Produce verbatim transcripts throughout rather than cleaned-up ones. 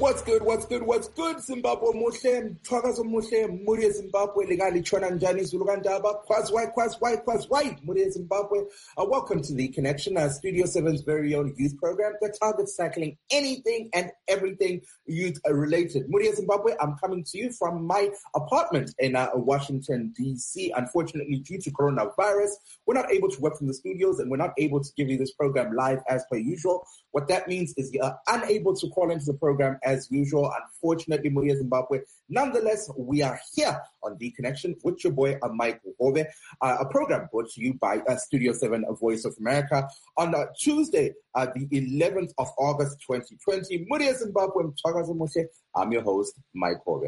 What's good, what's good, what's good, Zimbabwe muhle, mthwakazo muhle, muri Zimbabwe, legali chona njani zulugandaba, kwaz white, kwaz white, kwaz white, muri Zimbabwe. Uh, welcome to The Connection, uh, Studio seven's very own youth program that targets tackling anything and everything youth-related. Muri Zimbabwe, I'm coming to you from my apartment in uh, Washington, D C. Unfortunately, due to coronavirus, we're not able to work from the studios and we're not able to give you this program live as per usual. What that means is you're unable to call into the program as usual. Unfortunately, Muri Zimbabwe. Nonetheless, we are here on The Connection with your boy, uh, Mike Hove, uh, a program brought to you by uh, Studio seven, a Voice of America, on uh, Tuesday, uh, the eleventh of August, twenty twenty. Muri Zimbabwe, I'm your host, Mike Hove.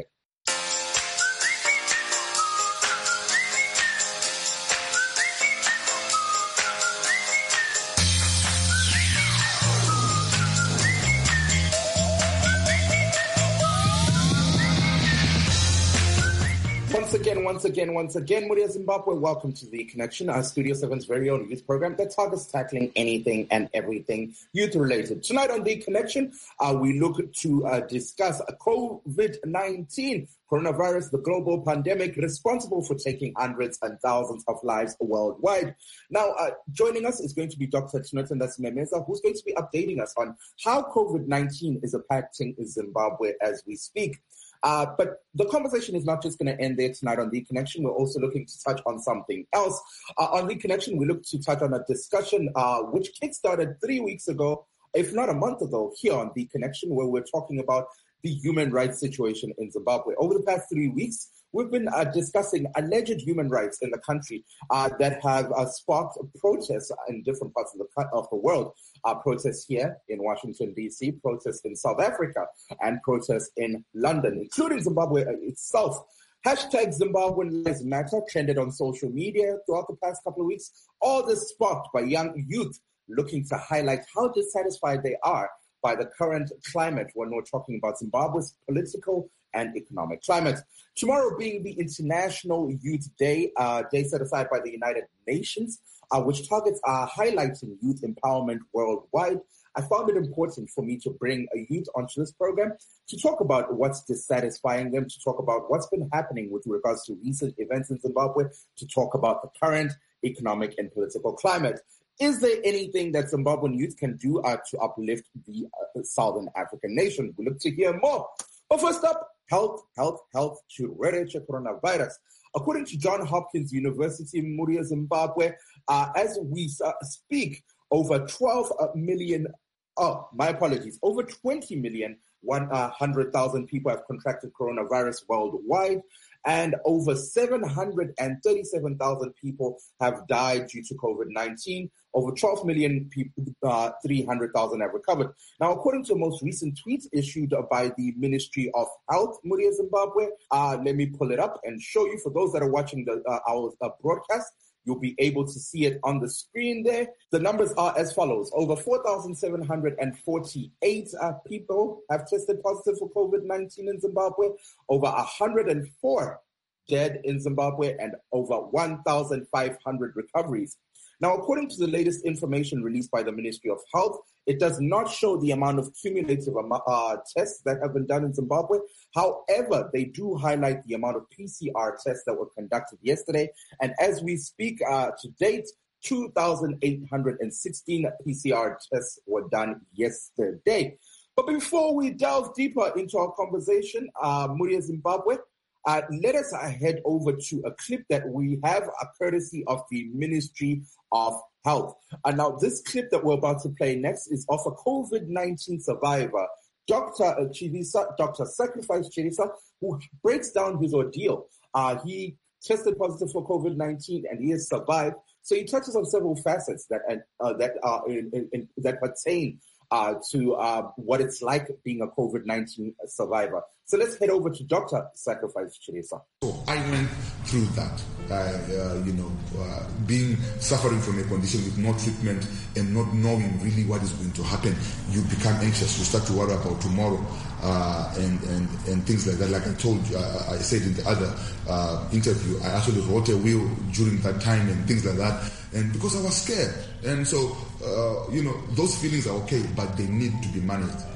Once again, once again, once again, Muri Zimbabwe, welcome to The Connection, our Studio seven's very own youth program that targets tackling anything and everything youth-related. Tonight on The Connection, uh, we look to uh, discuss COVID nineteen, coronavirus, the global pandemic responsible for taking hundreds and thousands of lives worldwide. Now, uh, joining us is going to be Doctor Tinotenda Simemeza, who's going to be updating us on how COVID nineteen is impacting Zimbabwe as we speak. Uh, but the conversation is not just going to end there tonight on The Connection. We're also looking to touch on something else. Uh, on The Connection, we look to touch on a discussion uh, which kickstarted three weeks ago, if not a month ago, here on The Connection, where we're talking about the human rights situation in Zimbabwe. Over the past three weeks, we've been uh, discussing alleged human rights in the country uh, that have uh, sparked protests in different parts of the of the world. Uh, protests here in Washington, D C, protests in South Africa, and protests in London, including Zimbabwe itself. Hashtag Zimbabwean Lives Matter trended on social media throughout the past couple of weeks. All this sparked by young youth looking to highlight how dissatisfied they are by the current climate when we're talking about Zimbabwe's political and economic climate. Tomorrow being the International Youth Day, uh, day set aside by the United Nations, uh, which targets uh, highlighting youth empowerment worldwide, I found it important for me to bring a youth onto this program to talk about what's dissatisfying them, to talk about what's been happening with regards to recent events in Zimbabwe, to talk about the current economic and political climate. Is there anything that Zimbabwean youth can do uh, to uplift the uh, Southern African nation? We look to hear more. But first up, health, health, health, chirwere coronavirus. According to Johns Hopkins University, Muri Zimbabwe, uh, as we uh, speak, over twelve million, oh, my apologies, over twenty million, one hundred thousand people have contracted coronavirus worldwide, and over seven hundred thirty-seven thousand people have died due to COVID nineteen. Over twelve million people, uh, three hundred thousand have recovered. Now, according to the most recent tweets issued by the Ministry of Health, Muri Zimbabwe, uh, let me pull it up and show you. For those that are watching the, uh, our uh, broadcast, you'll be able to see it on the screen there. The numbers are as follows. Over four thousand seven hundred forty-eight uh, people have tested positive for COVID nineteen in Zimbabwe. Over one hundred four dead in Zimbabwe and over one thousand five hundred recoveries. Now, according to the latest information released by the Ministry of Health, it does not show the amount of cumulative uh, tests that have been done in Zimbabwe. However, they do highlight the amount of P C R tests that were conducted yesterday. And as we speak uh, to date, two thousand eight hundred sixteen P C R tests were done yesterday. But before we delve deeper into our conversation, uh, Muri Zimbabwe, Uh, let us uh, head over to a clip that we have, a courtesy of the Ministry of Health. And now this clip that we're about to play next is of a COVID nineteen survivor, Doctor Chirisa, Doctor Sacrifice Chirisa, who breaks down his ordeal. Uh, he tested positive for COVID nineteen and he has survived. So he touches on several facets that uh, that are in, in, in, that pertain uh, to uh, what it's like being a COVID nineteen survivor. So let's head over to Doctor Sacrifice Chirisa. So I went through that, uh, uh, you know, uh, being suffering from a condition with no treatment and not knowing really what is going to happen. You become anxious. You start to worry about tomorrow uh, and, and, and things like that. Like I told you, I, I said in the other uh, interview, I actually wrote a will during that time and things like that. And because I was scared. And so, uh, you know, those feelings are okay, but they need to be managed.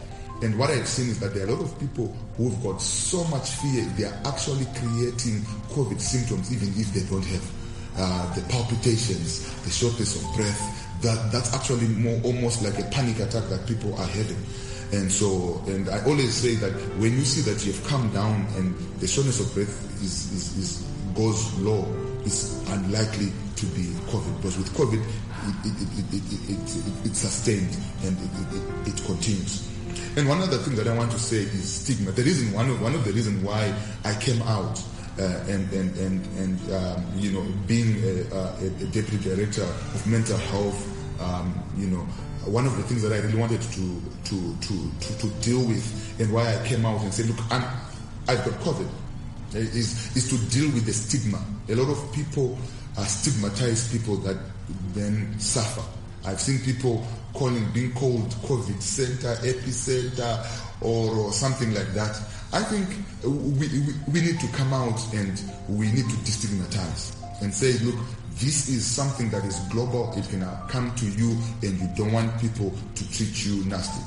And what I've seen is that there are a lot of people who've got so much fear, they are actually creating COVID symptoms even if they don't have uh, the palpitations, the shortness of breath. That That's actually more almost like a panic attack that people are having. And so, and I always say that when you see that you've come down and the shortness of breath is, is, is goes low, it's unlikely to be COVID. Because with COVID, it, it, it, it, it, it, it's sustained and it, it, it continues. And one other thing that I want to say is stigma. The reason, one of, one of the reasons why I came out uh, and, and, and, and um, you know, being a, a, a deputy director of mental health, um, you know, one of the things that I really wanted to to, to, to, to deal with and why I came out and said, look, I'm, I've got COVID, is, is to deal with the stigma. A lot of people uh, stigmatize people that then suffer. I've seen people calling, being called COVID center, epicenter, or, or something like that. I think we, we, we need to come out and we need to destigmatize and say, look, this is something that is global. It can come to you and you don't want people to treat you nasty.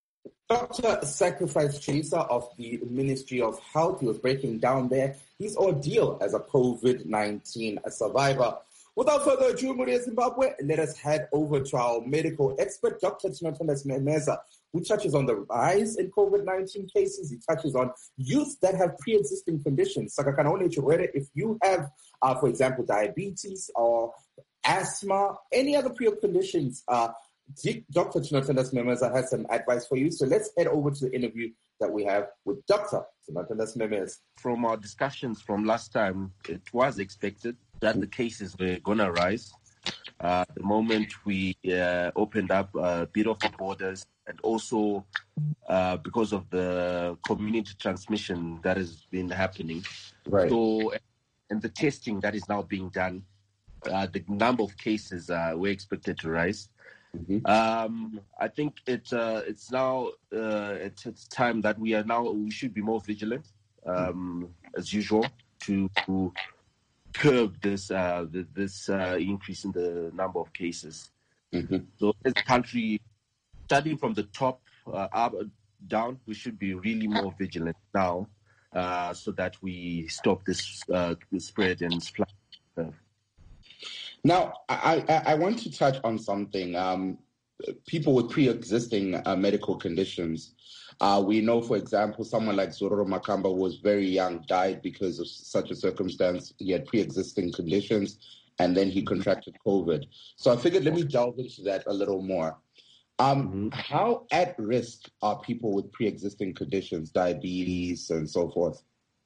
Doctor Sacrifice Chaser of the Ministry of Health, he was breaking down there his ordeal as a COVID nineteen survivor. Without further ado, Muria Zimbabwe, let us head over to our medical expert, Doctor Tinotondas Memeza, who touches on the rise in COVID nineteen cases. He touches on youth that have pre-existing conditions. If you have, uh, for example, diabetes or asthma, any other pre-conditions, uh, Doctor Tinotondas Memeza has some advice for you. So let's head over to the interview that we have with Doctor Tinotondas Memeza. From our discussions from last time, it was expected that the cases were going to rise. Uh, the moment we uh, opened up a bit of the borders, and also uh, because of the community transmission that has been happening. Right. So, and the testing that is now being done, uh, the number of cases uh, were expected to rise. Mm-hmm. Um, I think it uh, it's now uh, it's, it's time that we are now we should be more vigilant, um, as usual, to, to curb this uh, the, this uh, increase in the number of cases. Mm-hmm. So, as a country, starting from the top uh, up down, we should be really more vigilant now, uh, so that we stop this uh, spread and spread. Now, I, I, I want to touch on something. Um, people with pre-existing uh, medical conditions. Uh, we know, for example, someone like Zororo Makamba, who was very young, died because of such a circumstance. He had pre-existing conditions, and then he contracted COVID. So I figured let me delve into that a little more. Um, mm-hmm. How at risk are people with pre-existing conditions, diabetes, and so forth?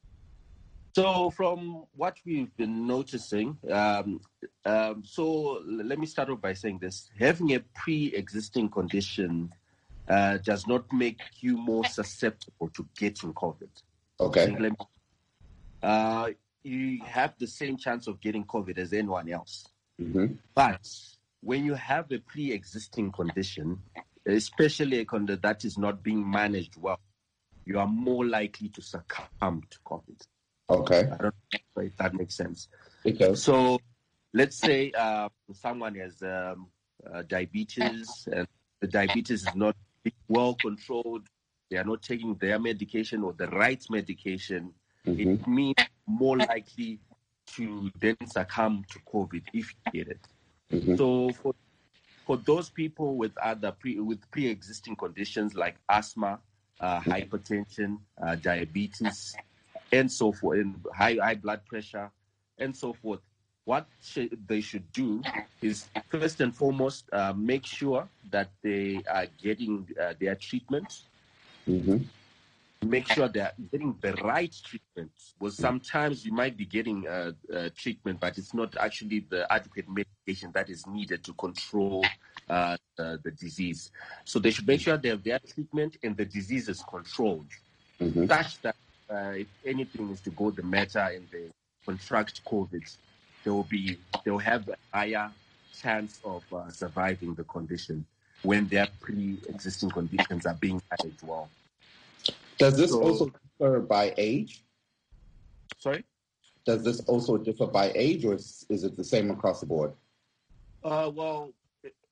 So from what we've been noticing, um, um, so let me start off by saying this. Having a pre-existing condition uh, does not make you more susceptible to getting COVID. Okay. So, uh, you have the same chance of getting COVID as anyone else. Mm-hmm. But when you have a pre-existing condition, especially a condition that is not being managed well, you are more likely to succumb to COVID. Okay. I don't know if that makes sense. Okay. So let's say uh, someone has um, uh, diabetes, and the diabetes is not well controlled. They are not taking their medication or the right medication. Mm-hmm. It means more likely to then succumb to COVID if you get it. Mm-hmm. So for for those people with other pre with pre-existing conditions like asthma, uh, hypertension, uh, diabetes, and so forth, and high high blood pressure, and so forth, what sh- they should do is first and foremost uh, make sure that they are getting uh, their treatment. Mm-hmm. Make sure they're getting the right treatment. Because sometimes you might be getting uh, uh, treatment, but it's not actually the adequate medication that is needed to control uh, uh, the disease. So they should make sure they have their treatment and the disease is controlled, mm-hmm. such that uh, if anything is to go the matter and they contract COVID, they will be they will have a higher chance of uh, surviving the condition when their pre-existing conditions are being managed well. Does this so, also differ by age? Sorry? Does this also differ by age, or is, is it the same across the board? Uh, well,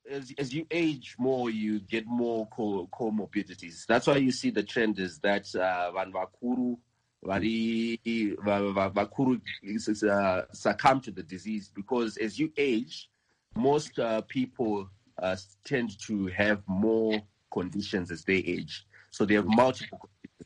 as, as you age more, you get more co- comorbidities. That's why you see the trend is that vanhu vakuru vari vakuru uh, succumb to the disease, because as you age, most uh, people uh, tend to have more conditions as they age. So they have multiple conditions.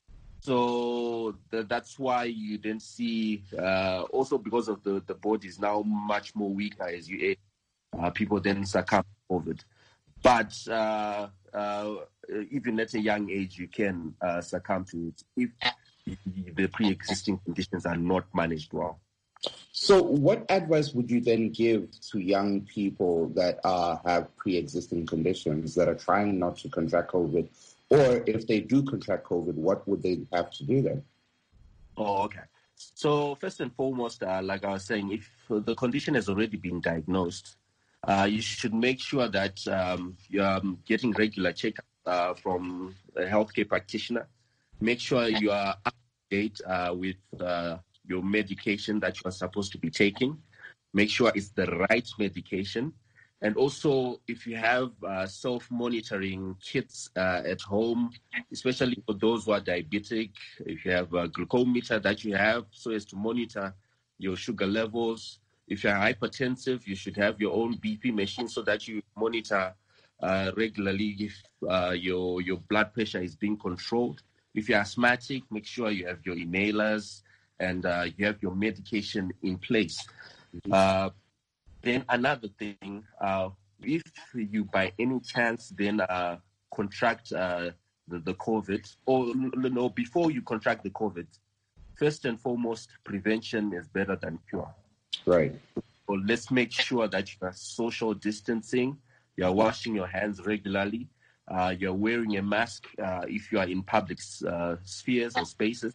So th- that's why you then see, uh, also because of the, the body is now much more weaker as you age, uh, people then succumb to COVID. But uh, uh, even at a young age, you can uh, succumb to it if the pre-existing conditions are not managed well. So what advice would you then give to young people that uh, have pre-existing conditions that are trying not to contract COVID? Or if they do contract COVID, what would they have to do then? Oh, okay. So first and foremost, uh, like I was saying, if the condition has already been diagnosed, uh, you should make sure that um, you're getting regular checkups uh, from a healthcare practitioner. Make sure you are up to date uh, with uh, your medication that you are supposed to be taking. Make sure it's the right medication. And also, if you have uh, self-monitoring kits uh, at home, especially for those who are diabetic, if you have a glucometer that you have so as to monitor your sugar levels. If you're hypertensive, you should have your own B P machine so that you monitor uh, regularly if uh, your, your blood pressure is being controlled. If you're asthmatic, make sure you have your inhalers and uh, you have your medication in place. Uh, Then another thing, uh, if you by any chance then uh, contract uh, the, the COVID, or no, before you contract the COVID, first and foremost, prevention is better than cure. Right. So let's make sure that you are social distancing, you're washing your hands regularly, uh, you're wearing a mask uh, if you are in public uh, spheres or spaces.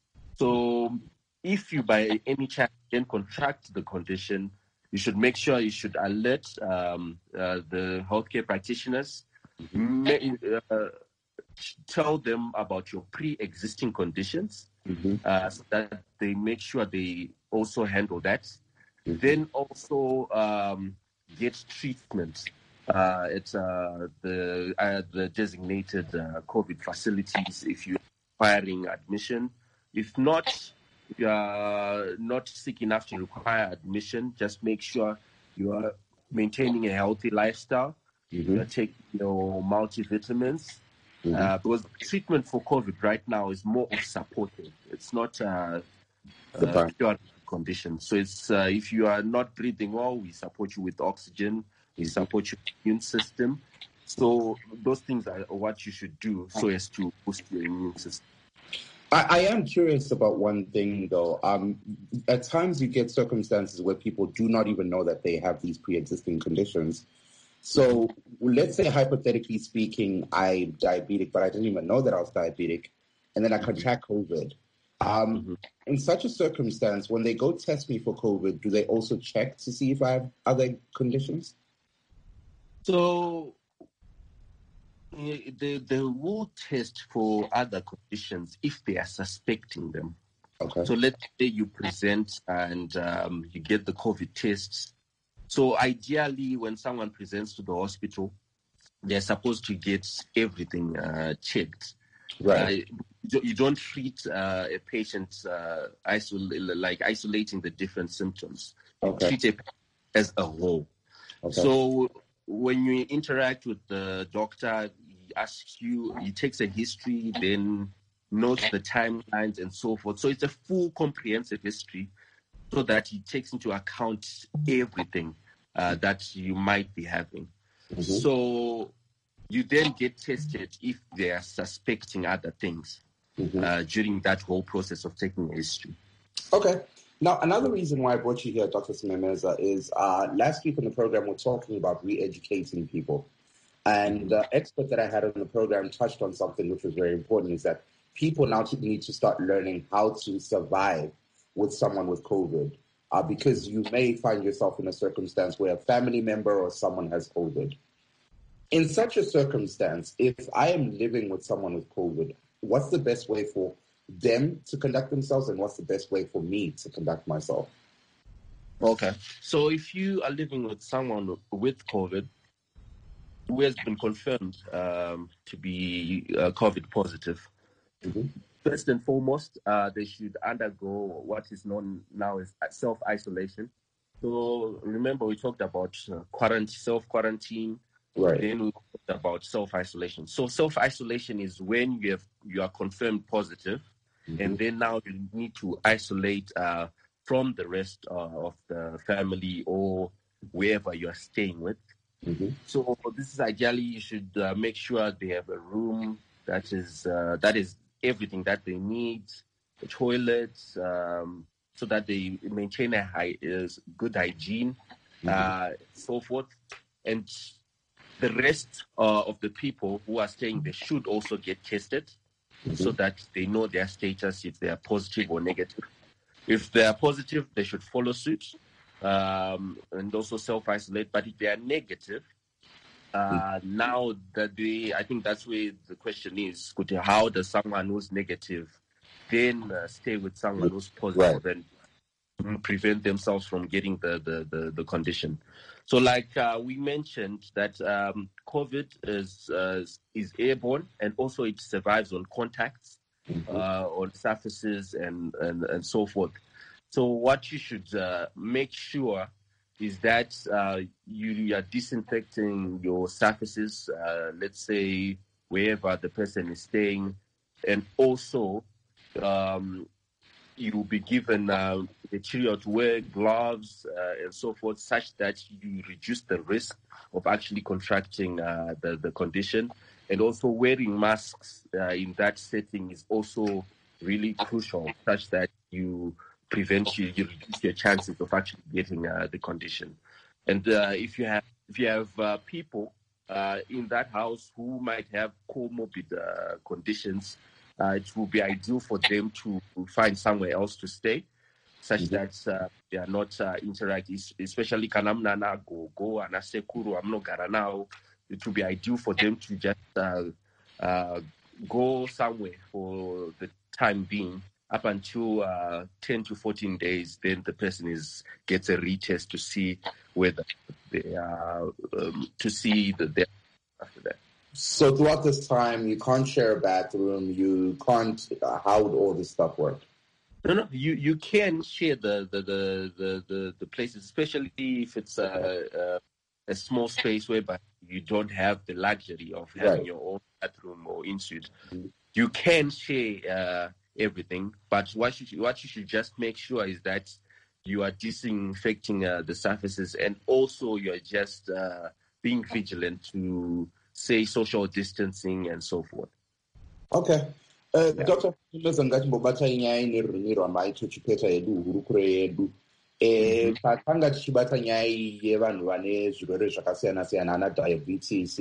So if you by any chance then contract the condition, you should make sure you should alert um, uh, the healthcare practitioners, may, uh, tell them about your pre-existing conditions, mm-hmm. uh, so that they make sure they also handle that. Mm-hmm. Then also um, get treatment uh, at uh, the, uh, the designated uh, COVID facilities if you're requiring admission. If not, if you are not sick enough to require admission, just make sure you are maintaining a healthy lifestyle. Mm-hmm. You're taking your multivitamins. Mm-hmm. Uh, because treatment for COVID right now is more of supportive. It's not uh, uh, pure condition. So it's uh, if you are not breathing well, we support you with oxygen. We support your immune system. So those things are what you should do so as to boost your immune system. I, I am curious about one thing, though. Um, at times you get circumstances where people do not even know that they have these pre-existing conditions. So let's say, hypothetically speaking, I'm diabetic, but I didn't even know that I was diabetic, and then I contract COVID. Um, mm-hmm. In such a circumstance, when they go test me for COVID, do they also check to see if I have other conditions? So They, they will test for other conditions if they are suspecting them. Okay. So let's say you present and um, you get the COVID tests. So ideally, when someone presents to the hospital, they're supposed to get everything uh, checked. Right. Uh, you don't treat uh, a patient uh, isol- like isolating the different symptoms. Okay. You treat it as a whole. Okay. So when you interact with the doctor, he asks you, he takes a history, then notes the timelines and so forth. So it's a full comprehensive history so that he takes into account everything uh, that you might be having. Mm-hmm. So you then get tested if they are suspecting other things mm-hmm. uh, during that whole process of taking a history. Okay. Now, another reason why I brought you here, Doctor Simemeza, is uh, last week on the program, we're talking about re-educating people. And the uh, expert that I had on the program touched on something which was very important, is that people now need to start learning how to survive with someone with COVID. Uh, because you may find yourself in a circumstance where a family member or someone has COVID. In such a circumstance, if I am living with someone with COVID, what's the best way for them to conduct themselves, and what's the best way for me to conduct myself? Okay. So if you are living with someone with COVID, who has been confirmed um, to be uh, COVID positive, mm-hmm. first and foremost, uh, they should undergo what is known now as self-isolation. So remember, we talked about uh, quarantine, self-quarantine. Right. Then we talked about self-isolation. So self-isolation is when you have you are confirmed positive, mm-hmm. and then now you need to isolate uh, from the rest uh, of the family or wherever you are staying with. Mm-hmm. So this is ideally you should uh, make sure they have a room that is uh, that is everything that they need, the toilets, um, so that they maintain a high, uh, good hygiene, mm-hmm. uh, so forth. And the rest uh, of the people who are staying there should also get tested, mm-hmm. so that they know their status, if they are positive or negative. If they are positive, they should follow suit um, and also self-isolate. But if they are negative, uh, now that they, I think that's where the question is: how does someone who's negative then uh, stay with someone who's positive, right. and prevent themselves from getting the the, the, the condition? So, like uh, we mentioned, that um, COVID is uh, is airborne, and also it survives on contacts, mm-hmm. uh, on surfaces, and, and and so forth. So, what you should uh, make sure is that uh, you, you are disinfecting your surfaces, uh, let's say wherever the person is staying, and also um, you will be given uh, material to wear, gloves, uh, and so forth, such that you reduce the risk of actually contracting uh, the, the condition. And also wearing masks uh, in that setting is also really crucial, such that you prevent you, you reduce your chances of actually getting uh, the condition. And uh, if you have if you have uh, people uh, in that house who might have comorbid uh, conditions, uh, it will be ideal for them to find somewhere else to stay, such mm-hmm. that uh, they are not uh, interacting, especially kanamnana go go anasekuru amnogara now. It will be ideal for them to just uh, uh, go somewhere for the time being, up until uh, ten to fourteen days. Then the person is gets a retest to see whether they are um, to see that they are after that. So throughout this time, you can't share a bathroom. You can't. Uh, how would all this stuff work? No, no. You you can share the the the the, the, the places, especially if it's a, a a small space whereby you don't have the luxury of having right. your own bathroom or in-suite. Mm-hmm. You can share uh, everything, but what you, what you should just make sure is that you are disinfecting uh, the surfaces, and also you're just uh, being vigilant to, say, social distancing and so forth. Okay. Uh, yeah. Doctor Ngati Mbobata inyaya ineruniro amaito chipeta yedu hurukure yedu. Eh, patanga tichibata nyaya yevanhu vane zvirwere zvakasiyana siyana, ana diabetes,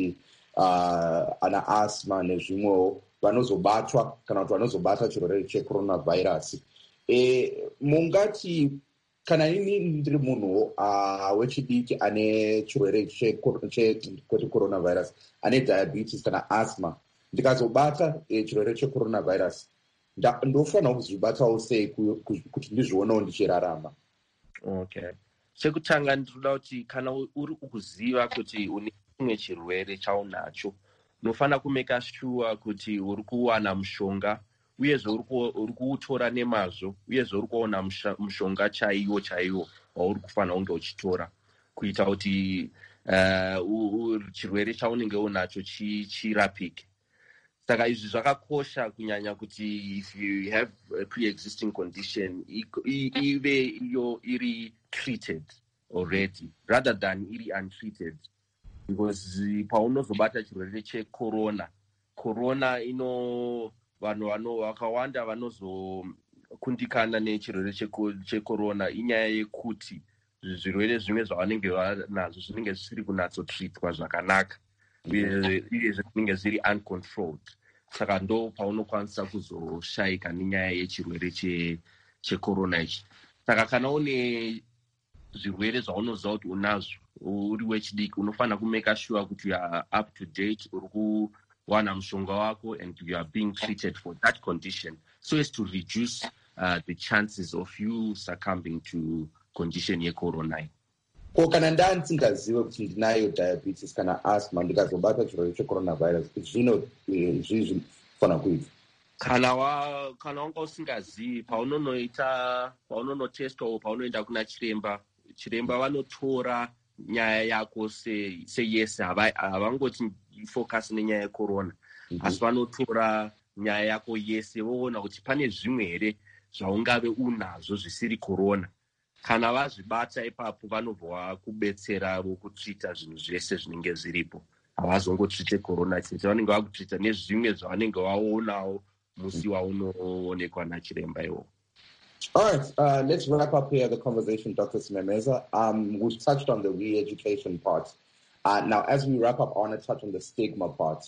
uh, ana asthma nezvimwewo, vanozobatwa kana kuti vanozobata chirwere checoronavirus. Eh, mungati kana ini ndiri munhu uh, wechidiki ane chirwere checoronavirus, ane diabetes kana asthma, ndikazobata eh, chirwere checoronavirus, ndofanira kuzvibatawo sei kuti ndizvionawo ndichirarama? Okay. Chekutanga ndinoda kuti kana uri kuziva kuti une chimwe chirwere chaunacho, unofanira kumeka sure kuti uri kuwana mushonga, uyezve uri kuutora nemazvo, uyezve uri kuona mushonga chaiwo chaiwo wauri kufanira kunge uchitora, kuita kuti uh, chirwere chaunenge unacho chirapike. Saka izvi zvakakosha kunyanya kuti if you have a pre-existing condition, ive iyo iri treated already rather than iri untreated, because paunozobata chirwere checorona, corona ino vanhu vano vakawanda vanozokundikana nechirwere checorona inyaya yekuti zvirwere zvimwe zvavanenge vanazvo zvinenge zvisiri kunatsotritwa zvakanaka, uye zvinenge zviri uncontrolled. Saka ndo paunokwanisa kuzoshayika nenyaya yechirwere checorona ichi. Saka kana une zvirwere zvaunoziva kuti unazvo uri wechidiki, unofanira kumeka sure kuti you are up to date, uri kuwana mushonga wako, and you are being treated for that condition, so as to reduce uh, the chances of you succumbing to condition yecorona. ko kana ndansingaziwe kuti ndinayo diabetes kana asthma ndikazobatwa chirwere checoronavirus zvino zvizvi fana kuita kana wa kana wanga usingazivi paunonoita paunonotestwa paunoenda kuna chiremba chiremba vanotora nyaya yako se seyese havangoti focus nenyaya yecorona asi vanotora nyaya yako yese voona kuti pane zvimwe here zvaungave unazvo zvisiri corona. Kana vazvibata ipapo vanobva kubetsera vokutrita zvinhu zvese zvinenge zviripo. Havazongotrite corona chete, vanenge vakutrita nezvimwe zvavanenge vaonawo musi waunoonekwa nachiremba iwo. All right, uh, let's wrap up here the conversation, Doctor Simemeza. Um, we've touched on the re-education part. Uh, now, as we wrap up, I want to touch on the stigma part.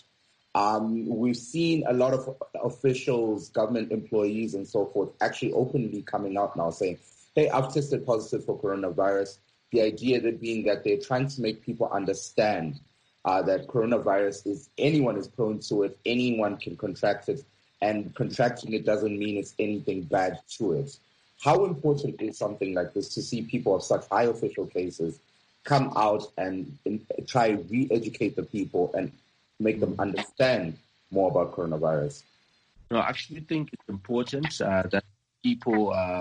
Um, we've seen a lot of officials, government employees, and so forth actually openly coming out now saying, hey, I've tested positive for coronavirus. The idea that being that they're trying to make people understand uh, that coronavirus is, anyone is prone to it, anyone can contract it, and contracting it doesn't mean it's anything bad to it. How important is something like this to see people of such high official places come out and, and try to re-educate the people and make them understand more about coronavirus? No, I actually think it's important uh, that people uh,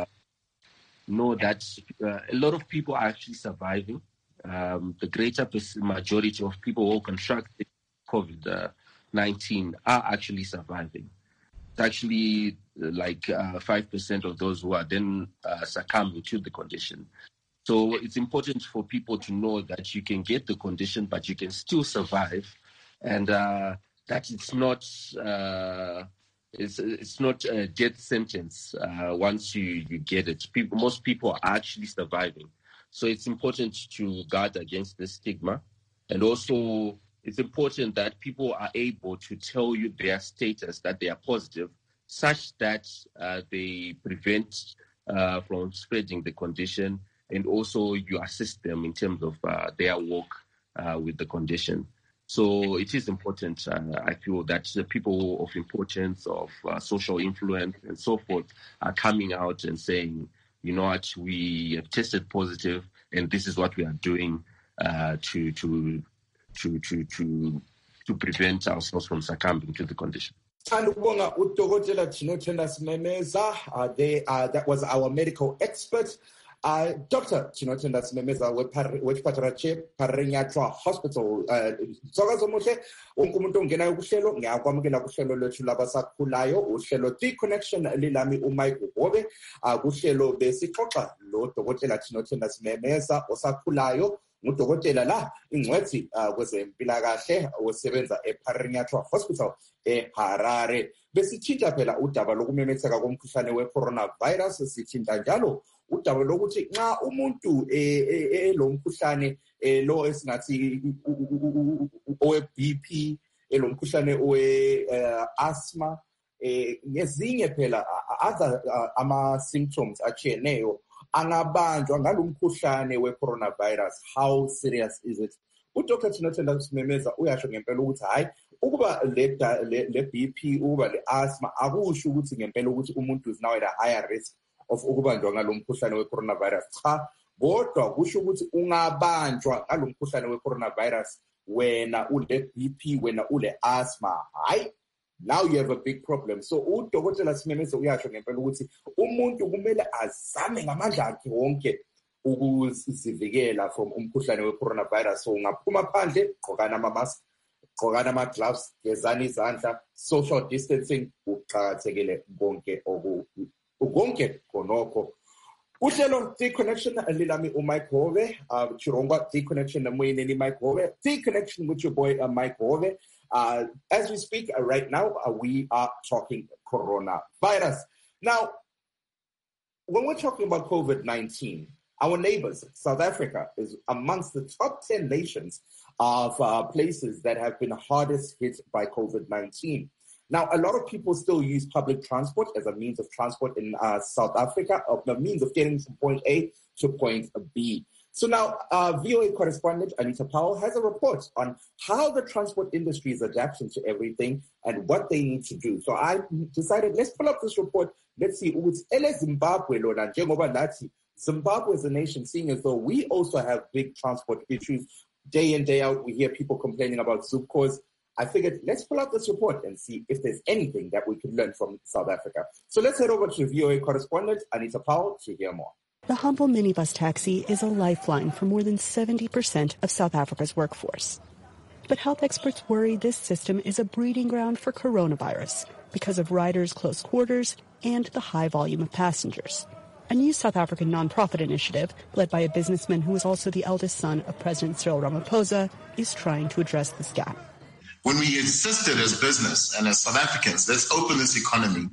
know that uh, a lot of people are actually surviving. Um, the greater majority of people who contracted COVID nineteen are actually surviving. It's actually like uh, five percent of those who are then uh, succumbing to the condition. So it's important for people to know that you can get the condition, but you can still survive, and uh, that it's not uh, it's it's not a death sentence uh, once you, you get it. People, most people are actually surviving. So it's important to guard against the stigma, and also it's important that people are able to tell you their status, that they are positive, such that uh, they prevent uh, from spreading the condition, and also you assist them in terms of uh, their work uh, with the condition. So it is important, uh, I feel, that the people of importance, of uh, social influence and so forth are coming out and saying, you know what, we have tested positive and this is what we are doing uh, to, to, to, to, to, to prevent ourselves from succumbing to the condition. Tandubonga Udokotela Tinothenda Simemeza, uh, they, uh, that was our medical expert. Uh, Doctor Tinothenda Simemeza wechipatara Parinyatwa Hospital. Zoka zomuhle wonke umuntu ongena kuhlelo ngiyakwamukela kuhlelo lwethu labasakhulayo uhlelo The Connection lilami uMike Gobe kuhlelo besixoxa lo Dokotela Tinothenda Simemeza osakhulayo ngudokotela la ingcwethi kwezempilakahle osebenza eParinyatwa Hospital eHarare. Besithinta phela udaba lokumemetheka komkhuhlane we-coronavirus, sithinta njalo udaba lokuthi nxa umuntu elomkhuhlane lo esingathi owe-B P, elomkhuhlane owe-asthma, ngezinye phela other ama-symptoms atshiyeneyo angabanjwa ngalomkhuhlane we-coronavirus. How serious is it? UDoctor Tinothenda Simemeza uyasho ngempela ukuthi hayi ukuba le B P ukuba le asthma akusho ukuthi ngempela ukuthi umuntu is now at a higher risk of ukubanjwa ngalomkhuhlane we-coronavirus. Cha, kodwa kusho ukuthi ungabanjwa ngalomkhuhlane we-coronavirus wena ule B P, wena ule asthma, hayi, now you have a big problem. So uDokotela Simemeza uyasho ngempela ukuthi umuntu kumele azame ngamandla akhe wonke ukuzivikela from umkhuhlane we-coronavirus. So ungaphuma phandle, gqokana ama-mask, gqokana ama-gloves, gezana izandla, social distancing uqakathekile konke konke konoko. Uhlelo The Connection lilami uMike Gobe, uh, Chirongwa The Connection namuyini Mike Gobe, The Connection with your boy uh, Mike Gobe. Uh, as we speak uh, right now, uh, we are talking coronavirus. Now, when we're talking about COVID nineteen, our neighbors, South Africa, is amongst the top ten nations of uh, places that have been hardest hit by COVID nineteen. Now, a lot of people still use public transport as a means of transport in uh, South Africa, of the means of getting from point A to point B. So now, uh, V O A correspondent Anita Powell has a report on how the transport industry is adapting to everything and what they need to do. So I decided, let's pull up this report. Let's see. It's Ele Zimbabwe, Lona, njengoba nathi Zimbabwe as a nation, seeing as though we also have big transport issues, day in, day out, we hear people complaining about Zupcos. I figured, let's pull out this report and see if there's anything that we can learn from South Africa. So let's head over to V O A correspondent Anita Powell to hear more. The humble minibus taxi is a lifeline for more than seventy percent of South Africa's workforce. But health experts worry this system is a breeding ground for coronavirus because of riders' close quarters and the high volume of passengers. A new South African nonprofit initiative, led by a businessman who is also the eldest son of President Cyril Ramaphosa, is trying to address this gap. When we insisted as business and as South Africans, let's open this economy,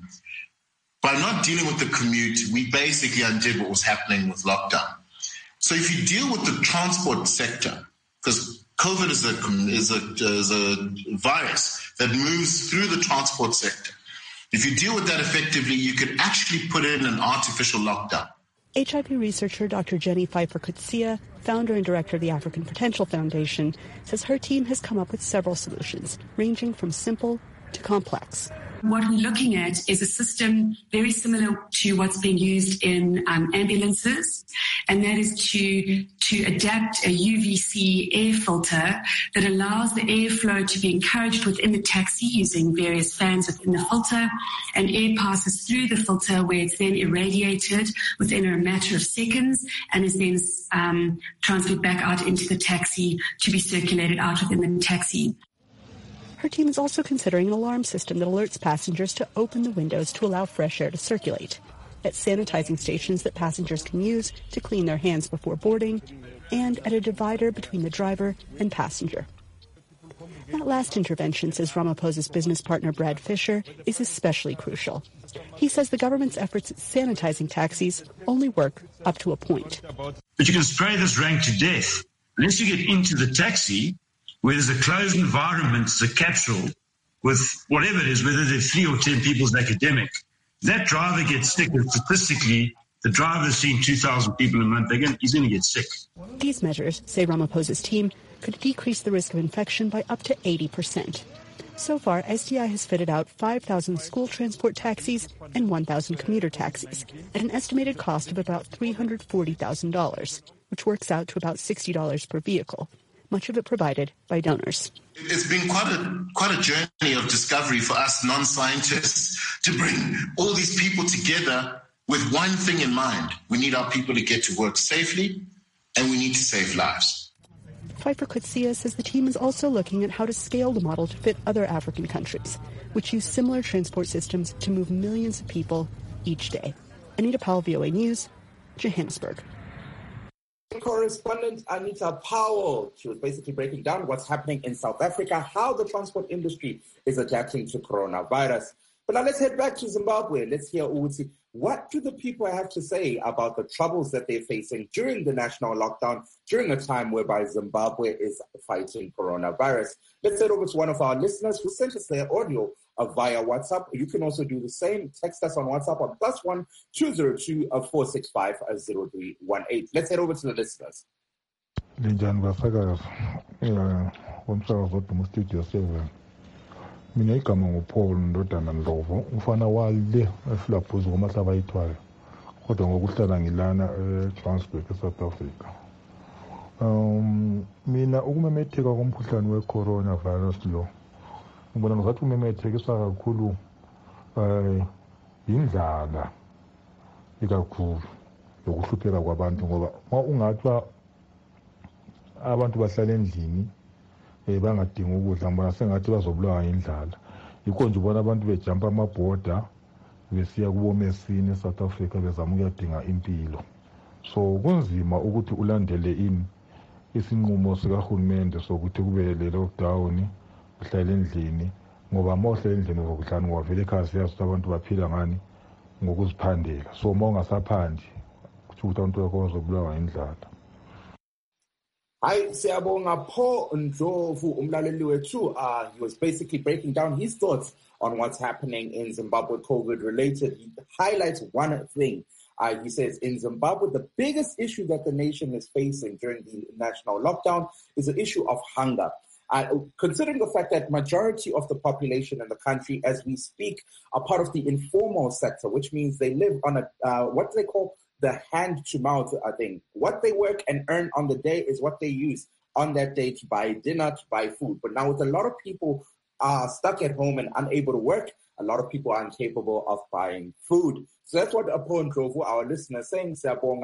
by not dealing with the commute, we basically undid what was happening with lockdown. So if you deal with the transport sector, because COVID is a, is, a, is a virus that moves through the transport sector. If you deal with that effectively, you could actually put in an artificial lockdown. H I V researcher Doctor Jenny Pfeiffer-Coetzee, founder and director of the African Potential Foundation, says her team has come up with several solutions, ranging from simple to complex. What we're looking at is a system very similar to what's being used in um, ambulances, and that is to to adapt a U V C air filter that allows the airflow to be encouraged within the taxi using various fans within the filter, and air passes through the filter where it's then irradiated within a matter of seconds and is then um, transferred back out into the taxi to be circulated out within the taxi. Her team is also considering an alarm system that alerts passengers to open the windows to allow fresh air to circulate, at sanitizing stations that passengers can use to clean their hands before boarding, and at a divider between the driver and passenger. That last intervention, says Ramaphosa's business partner Brad Fisher, is especially crucial. He says the government's efforts at sanitizing taxis only work up to a point. But you can spray this rank to death. Unless you get into the taxi, where there's a closed environment, it's a capsule with whatever it is, whether there's three or ten people is academic, that driver gets sick, and statistically, the driver's seeing two thousand people a month, again, he's going to get sick. These measures, say Ramaphosa's team, could decrease the risk of infection by up to eighty percent. So far, S D I has fitted out five thousand school transport taxis and one thousand commuter taxis at an estimated cost of about three hundred forty thousand dollars, which works out to about sixty dollars per vehicle. Much of it provided by donors. It's been quite a quite a journey of discovery for us non-scientists to bring all these people together with one thing in mind. We need our people to get to work safely, and we need to save lives. Pfeiffer-Coetzee says the team is also looking at how to scale the model to fit other African countries, which use similar transport systems to move millions of people each day. Anita Powell, V O A News, Johannesburg. Correspondent Anita Powell. She was basically breaking down what's happening in South Africa, how the transport industry is adapting to coronavirus. But now let's head back to Zimbabwe. Let's hear Uzi. What do the people have to say about the troubles that they're facing during the national lockdown, during a time whereby Zimbabwe is fighting coronavirus? Let's head over to one of our listeners who sent us their audio uh, via WhatsApp. You can also do the same. Text us on WhatsApp on plus one two zero two four six five zero three one eight. Let's head over to the listeners. Mina igama nguPaul Ndodana Ndlovu ufana wale eFlaphuzi ngomahlaba ayithwala kodwa ngokuhlala ngilana eJohannesburg eSouth Africa. Um mina ukumemetheka komkhuhlane wecorona virus lo ngibona ngathi umemethekisa kakhulu eh indlala ikakhulu yokuhlupheka kwabantu ngoba ungathi abantu bahlala endlini eh bangadinga ukudla ngibona sengathi bazobulawa indlala yikho nje ubona abantu bejumpa amabhoda besiya kubomesini eSouth Africa bezama ukuyadinga impilo. So kunzima ukuthi ulandele ini isinqumo sikahulumende sokuthi kube le lockdown uhlale endlini ngoba mawuhlale endlini ngokuhlala ngwavele ekhaya siyazi ukuthi abantu baphila ngani ngokuziphandela. So mawungasaphandi kuthi abantu bakho bazobulawa indlala. Hi, Siyabonga Paul Ndlovu, umlaleli wethu. Uh, he was basically breaking down his thoughts on what's happening in Zimbabwe COVID-related. He highlights one thing. Uh, he says, in Zimbabwe, the biggest issue that the nation is facing during the national lockdown is the issue of hunger. Uh, considering the fact that majority of the population in the country, as we speak, are part of the informal sector, which means they live on a uh, what they call the hand-to-mouth uh, thing. What they work and earn on the day is what they use on that day to buy dinner, to buy food. But now with a lot of people uh, stuck at home and unable to work, a lot of people are incapable of buying food. So that's what Apho Ndlovu, our listener, is saying.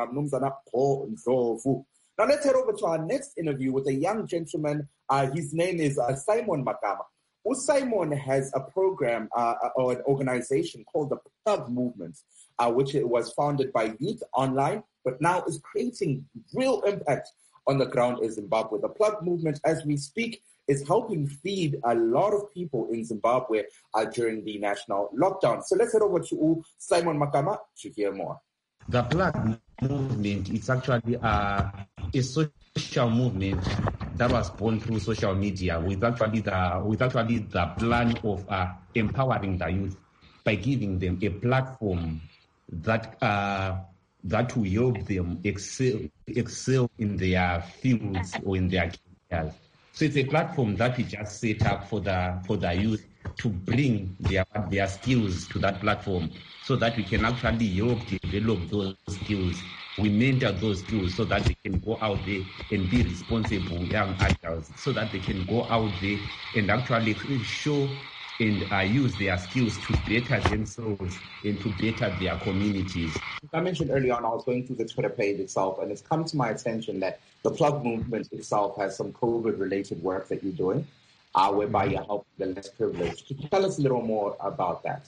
Now let's head over to our next interview with a young gentleman. Uh, his name is uh, Simon Makama. Simon has a program uh, or an organization called the Plug Movement, uh, which was founded by youth online, but now is creating real impact on the ground in Zimbabwe. The Plug Movement, as we speak, is helping feed a lot of people in Zimbabwe uh, during the national lockdown. So let's head over to Simon Makama to hear more. The Plug Movement, it's actually uh, a social movement that was born through social media with actually the with actually the plan of uh, empowering the youth by giving them a platform that uh, that will help them excel excel in their fields or in their careers. So it's a platform that we just set up for the for the youth to bring their their skills to that platform, so that we can actually help develop those skills. We mentor those skills so that they can go out there and be responsible young adults, so that they can go out there and actually show and uh, use their skills to better themselves and to better their communities. I mentioned earlier on, I was going through the Twitter page itself, and it's come to my attention that the Plug Movement itself has some COVID-related work that you're doing, uh, whereby you're helping the less privileged. Could you tell us a little more about that?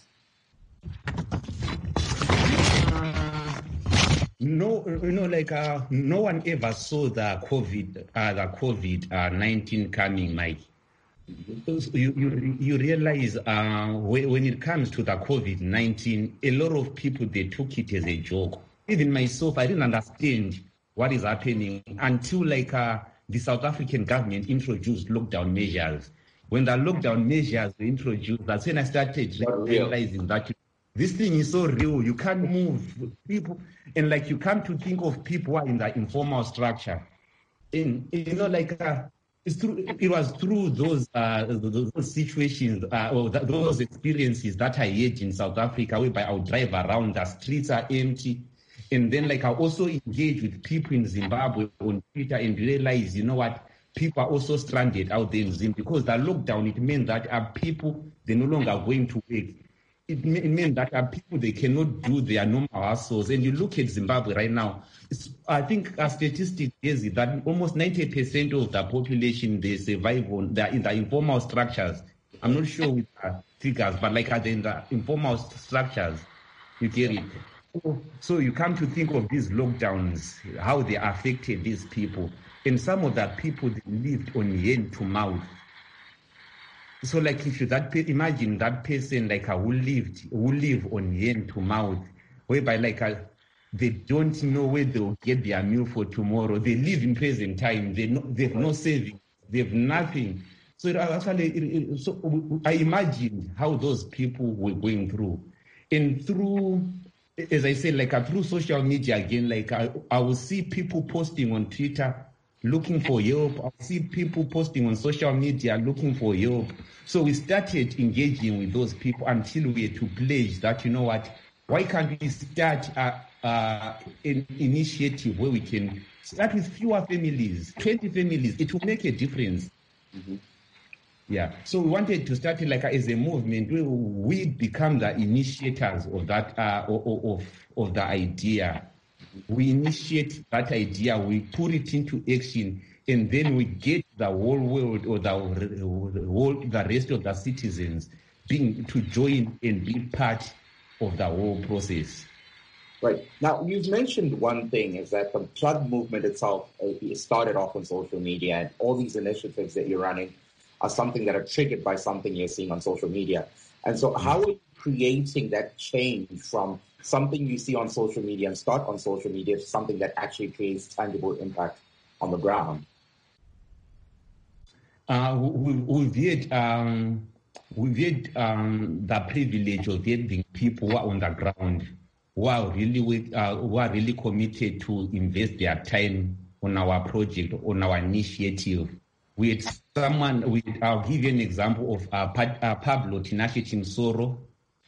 No, you know, like uh, no one ever saw the COVID, uh, the COVID nineteen coming, Mike. You, you you realize uh, when it comes to the COVID nineteen, a lot of people, they took it as a joke. Even myself, I didn't understand what is happening until like uh, the South African government introduced lockdown measures. When the lockdown measures were introduced, that's when I started realizing that this thing is so real. You can't move people, and like you come to think of people who are in the informal structure. And you know, like. Uh, It's through, it was through those uh, those situations uh, or th- those experiences that I had in South Africa, whereby I would drive around, the streets are empty. And then like I also engage with people in Zimbabwe on Twitter and realize, you know what, people are also stranded out there in Zimbabwe because the lockdown, it meant that our people, they're no longer going to work. It, it meant that our people, they cannot do their normal hustles. And you look at Zimbabwe right now, it's, I think a statistic is that almost ninety percent of the population, they survive on, they're in the informal structures. I'm not sure with the figures, but like in the informal structures, you get it. So you come to think of these lockdowns, how they affected these people. And some of the people, they lived on hand to mouth. So like if you that imagine that person like uh, who lived who live on hand to mouth, whereby like uh, they don't know where they'll get their meal for tomorrow. They live in present time. They no, they have no savings. They have nothing. So it actually, it, it, so I imagine how those people were going through, and through, as I said, like uh, through social media again, like I, I will see people posting on Twitter looking for help. I see people posting on social media looking for help. So we started engaging with those people until we had to pledge that, you know what, why can't we start uh, uh, an initiative where we can start with fewer families, twenty families. It will make a difference. Mm-hmm. Yeah. So we wanted to start it like a, as a movement where we become the initiators of that, uh, of, of, of the idea. We initiate that idea, we put it into action, and then we get the whole world or the whole, the rest of the citizens being to join and be part of the whole process. Right. Now, you've mentioned one thing is that the Plug Movement itself uh, started off on social media, and all these initiatives that you're running are something that are triggered by something you're seeing on social media. And so how are you creating that change from something you see on social media and start on social media to something that actually creates tangible impact on the ground? Uh, we, we've had, um, we've had um, the privilege of having people who are on the ground, who are really, uh, who are really committed to invest their time on our project, on our initiative. We had someone, we, I'll give you an example of uh, uh, Pablo Tinashe Chinsoro.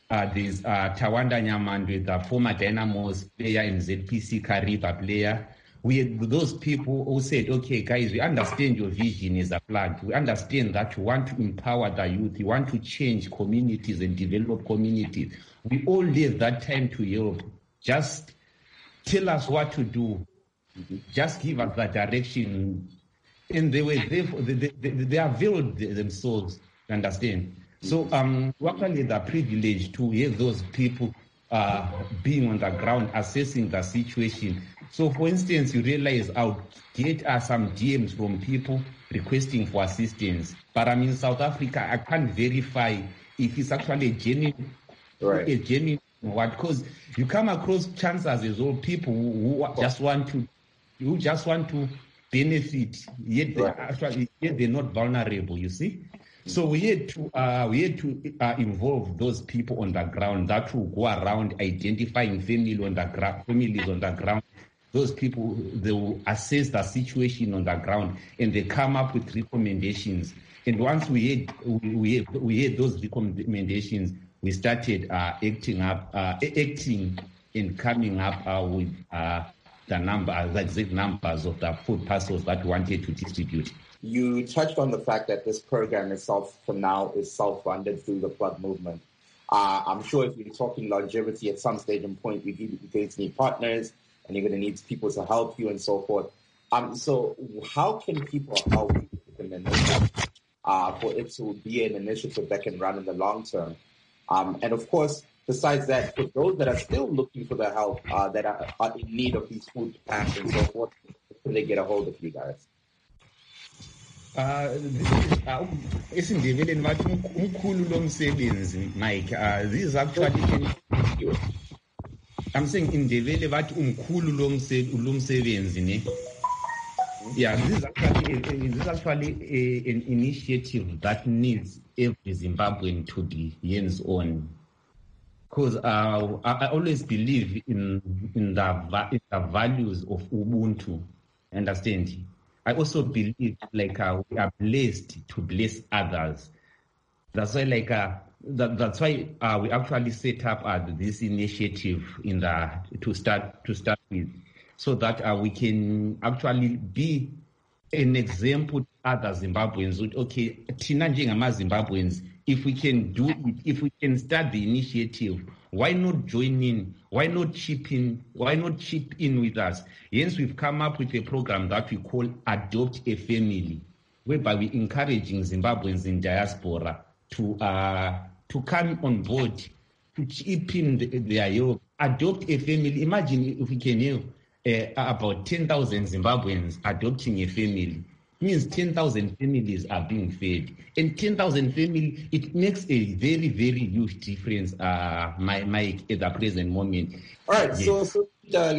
Uh, there's uh, Tawanda Nyamandwe, the former Dynamos player and Z P C Kariba player. We had those people who said, okay, guys, we understand your vision is a plan. We understand that you want to empower the youth. You want to change communities and develop communities. We all leave that time to Europe. Just tell us what to do. Just give us the direction. And they were they, they, they, they availed themselves, understand? So um, we actually the privilege to hear those people uh, being on the ground, assessing the situation. So, for instance, you realize I'll get uh, some D Ms from people requesting for assistance. But I'm in South Africa, I can't verify if it's actually a genuine, right. a genuine what. Because you come across chances as well, people who, who just want to, who just want to benefit, yet they right. actually yet they're not vulnerable. You see. So we had to uh, we had to uh, involve those people on the ground that will go around identifying family on the gra- families on the ground. Those people, they will assess the situation on the ground and they come up with recommendations. And once we had we we had, we had those recommendations, we started uh, acting up, uh, acting and coming up uh, with uh, the number, the exact numbers of the food parcels that we wanted to distribute. You touched on the fact that this program itself, for now, is self-funded through the Flood movement. Uh, I'm sure if you're talking longevity at some stage and point, you're going to need partners and you're going to need people to help you and so forth. Um, so how can people help you uh, for it to be an initiative that can run in the long term? Um, and of course, besides that, for those that are still looking for the help, uh, that are, are in need of these food packs and so forth, can they get a hold of you guys? Uh, esindebeleni bathi umkhulu lo msebenzi Mike uh, this is actually I'm saying indebele bathi umkhulu lo msebenzi ne yeah this is actually this is actually a, an initiative that needs every Zimbabwean to be hands on, because uh, I, I always believe in in the, in the values of Ubuntu, understand. I also believe like uh, we are blessed to bless others. That's why like uh, that, that's why uh, we actually set up uh, this initiative in the to start to start with, so that uh, we can actually be an example to other Zimbabweans. Okay, Tina njengama Zimbabweans, if we can do it, if we can start the initiative, why not join in? Why not chip in? Why not chip in with us? Hence, we've come up with a program that we call Adopt a Family, whereby we're encouraging Zimbabweans in diaspora to uh, to come on board, to chip in the, their help. Adopt a family. Imagine if we can have uh, about ten thousand Zimbabweans adopting a family. It means ten thousand families are being fed. And ten thousand families, it makes a very, very huge difference, uh, my, my, at the present moment. All right, yes. so, so,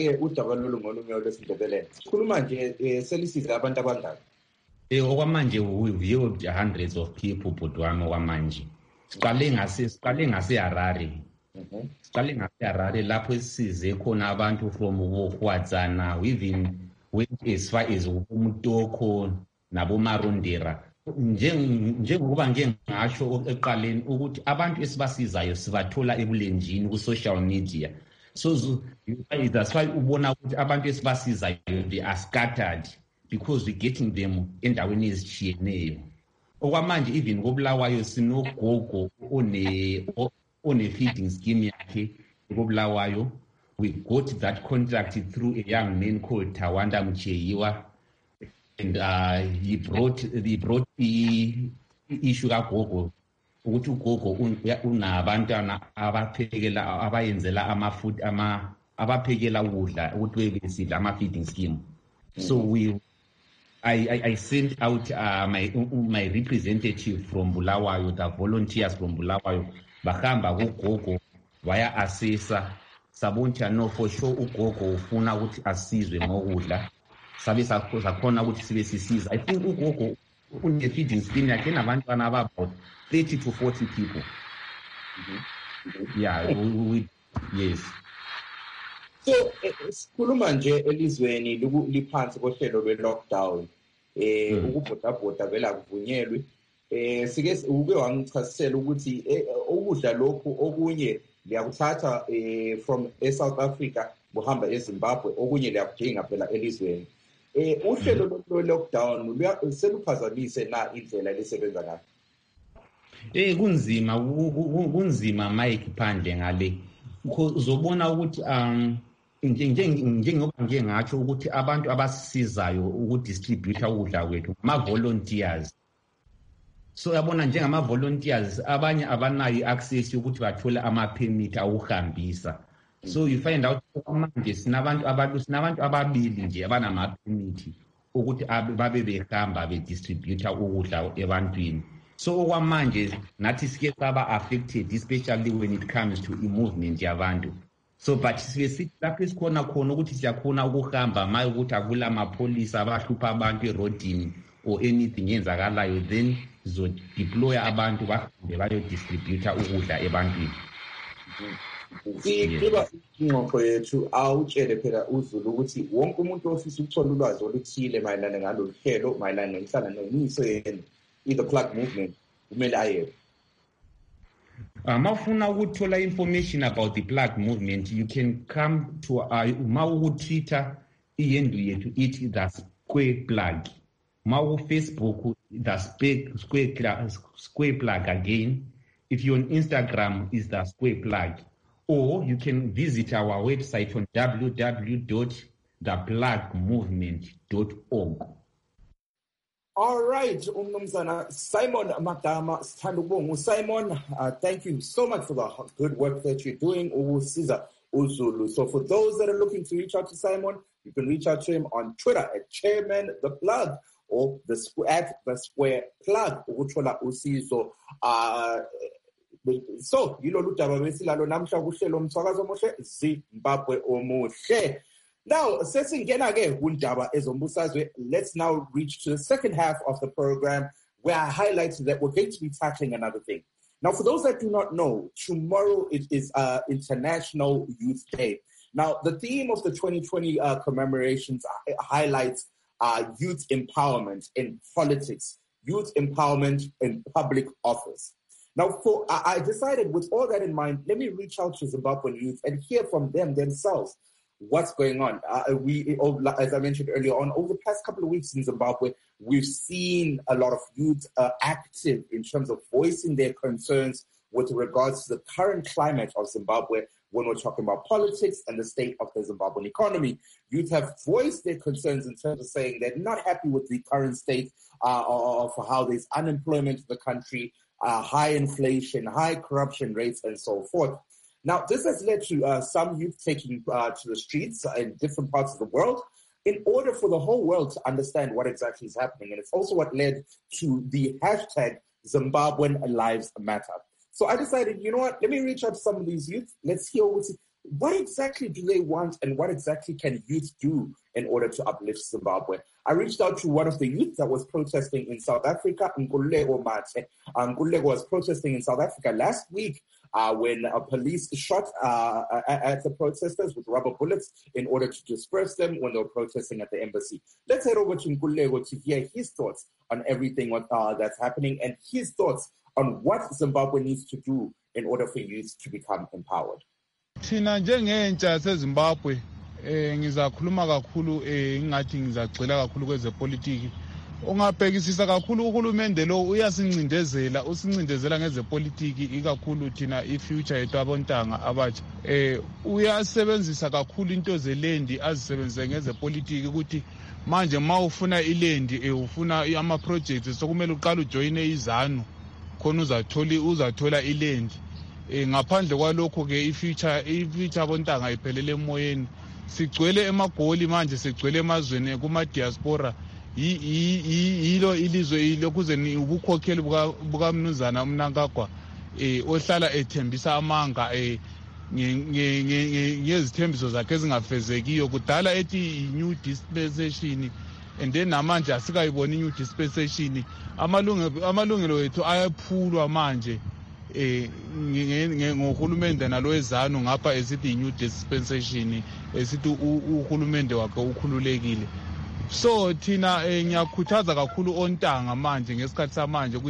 okwamanje we've helped hundreds of people bodwami okwamanje. Siqale ngase siqale ngase Harare. Mhm. Siqale ngase Harare lapho sisize khona abantu from uHwadzana, we even went as far as uMtoko naboMarondera. Njengoba ngeke ngasho eqaleni ukuthi abantu esibasizayo sibathola ebulenjini ku social media. So that's why ubona ukuthi abantu esibasizayo they are scattered, because we're getting them endaweni ezitshiyeneyo. Okwamanje even koBulawayo sinogogo one one feeding scheme yakhe koBulawayo. We got that contract through a young man called Tawanda Mcheyiwa, and uh, he brought he brought the issue kagogo ukuthi ugogo unabantwana abaphekela abayenzela ama food ama abaphekela ukudla ukuthi besidla ama feeding scheme. So we I, I, I sent out uh, my my representative from Bulawayo, the volunteers from Bulawayo, bahamba kugogo via assessor. Saboncha no for sure ugogo ufuna ukuthi asizwe ngokudla. Sabe sakhona ukuthi sibe sisiza. I think ugogo une feeding scheme yakhe nabantwana about thirty to forty people. Mm-hmm. Yeah, we, we, yes. So sikhuluma nje elizweni liphansi kohlelo lwe lockdown eh ukubhodabhoda vela kuvunyelwe eh sike uke wangichasisela ukuthi ukudla lokhu okunye liyakuthatha eh from eSouth Africa buhamba eZimbabwe okunye liyakudinga phela elizweni. Eh uhlelo lo lockdown seluphazamise na indlela lesebenza ngayo. Eh kunzima kunzima Mike phandle ngale. Uzobona ukuthi um njengoba ngike ngatsho ukuthi abantu abasisizayo ukudistribute ukudla kwethu ama volunteers. So yabona njengama volunteers abanye abanayo access yokuthi bathole ama permit awuhambisa. So you find out manje sinabantu abantu sinabantu ababili nje abanama permit ukuthi babe behamba be distribute ukudla ebantwini. So okwamanje nathi sike saba affected especially when it comes to i-movement yabantu. So but sithi lapho sikhona khona ukuthi siyakhona ukuhamba maye ukuthi akula amapolice abahlupha abantu erodini or anything yenzakalayo then zo deploy abantu bahambe bayo distribute ukudla ebantwini. Siba ingxoxo yethu awutshele phela uZulu ukuthi wonke umuntu ofisa ukuthola ulwazi oluthile mayelana ngalolu hlelo mayelana nenhlanganiso yenu the Plug Movement kumele aye. Mawufuna ukuthola information about the Plug Movement you can come to uh, mawu Twitter iyendu yethu ithi the Square Plug. Mawu Facebook the Square Square Plug again. If you're on Instagram is the Square Plug. Or you can visit our website on w w w dot the plug movement dot org. All right, Umnumzana Simon Magama Standubongu. Simon, uh, thank you so much for the good work that you're doing. Usiza Uzulu. So for those that are looking to reach out to Simon, you can reach out to him on Twitter at Chairman the Plug or the at the Square Plug. Uguchola Usizo. Uh, So, yilolu daba besilalo namhla kuhlelo umsakazo omuhle Zimbabwe omuhle. Now, sesingena ke kundaba ezombusazwe, let's now reach to the second half of the program where I highlighted that we're going to be tackling another thing. Now, for those that do not know, tomorrow it is uh, International Youth Day. Now, the theme of the twenty twenty uh, commemorations highlights uh, youth empowerment in politics, youth empowerment in public office. Now, for, I decided with all that in mind, let me reach out to Zimbabwean youth and hear from them themselves what's going on. Uh, we, as I mentioned earlier on, over the past couple of weeks in Zimbabwe, we've seen a lot of youth uh, active in terms of voicing their concerns with regards to the current climate of Zimbabwe when we're talking about politics and the state of the Zimbabwean economy. Youth have voiced their concerns in terms of saying they're not happy with the current state uh, of how there's unemployment in the country, Uh, high inflation, high corruption rates, and so forth. Now, this has led to uh, some youth taking uh, to the streets in different parts of the world in order for the whole world to understand what exactly is happening. And it's also what led to the hashtag Zimbabwean Lives Matter. So I decided, you know what, let me reach out to some of these youth. Let's hear what's what exactly do they want and what exactly can youth do in order to uplift Zimbabwe? I reached out to one of the youth that was protesting in South Africa, Nkululeko Mate. Uh, Nkululeko was protesting in South Africa last week uh, when uh, police shot uh, at the protesters with rubber bullets in order to disperse them when they were protesting at the embassy. Let's head over to Nkululeko to hear his thoughts on everything uh, that's happening and his thoughts on what Zimbabwe needs to do in order for youth to become empowered. Thina njengentsha yaseZimbabwe eh ngizakhuluma kakhulu eh ngathi ngizagcela kakhulu kwezepolitiki. Ungabhekisisa kakhulu uhulumende lo uyasincindezela usincindezela ngezepolitiki ikakhulu thina ifuture yethu abontanga abatsha. Eh uyasebenzisa kakhulu into zelendi azisebenzise ngezepolitiki ukuthi manje mawufuna ilendi eh ufuna ama projects sokumele uqala ujoine izanu khona uzathola uzathola ilendi. Eh ngaphandle kwalokho ke ifuture ifuture abontanga iphelele emoyeni sigcwele emagoli manje sigcwele emazweni kuma diaspora yilo ilizwe ilokuzeni ubukhokheli buka mnuzana umnankagwa eh ohlala ethembisa amanga eh ngezithembiso zakhe ezingafezekiyo kudala ethi new dispensation and then namanje asikayibona new dispensation amalungelo amalungelo ethu ayaphulwa manje eh ngohulumende nalo ezanu ngapha esithi new dispensation esithi uhulumende wakhe ukhululekile. So thina ngiyakhuthaza kakhulu ontanga manje ngesikhathi samanje ukuthi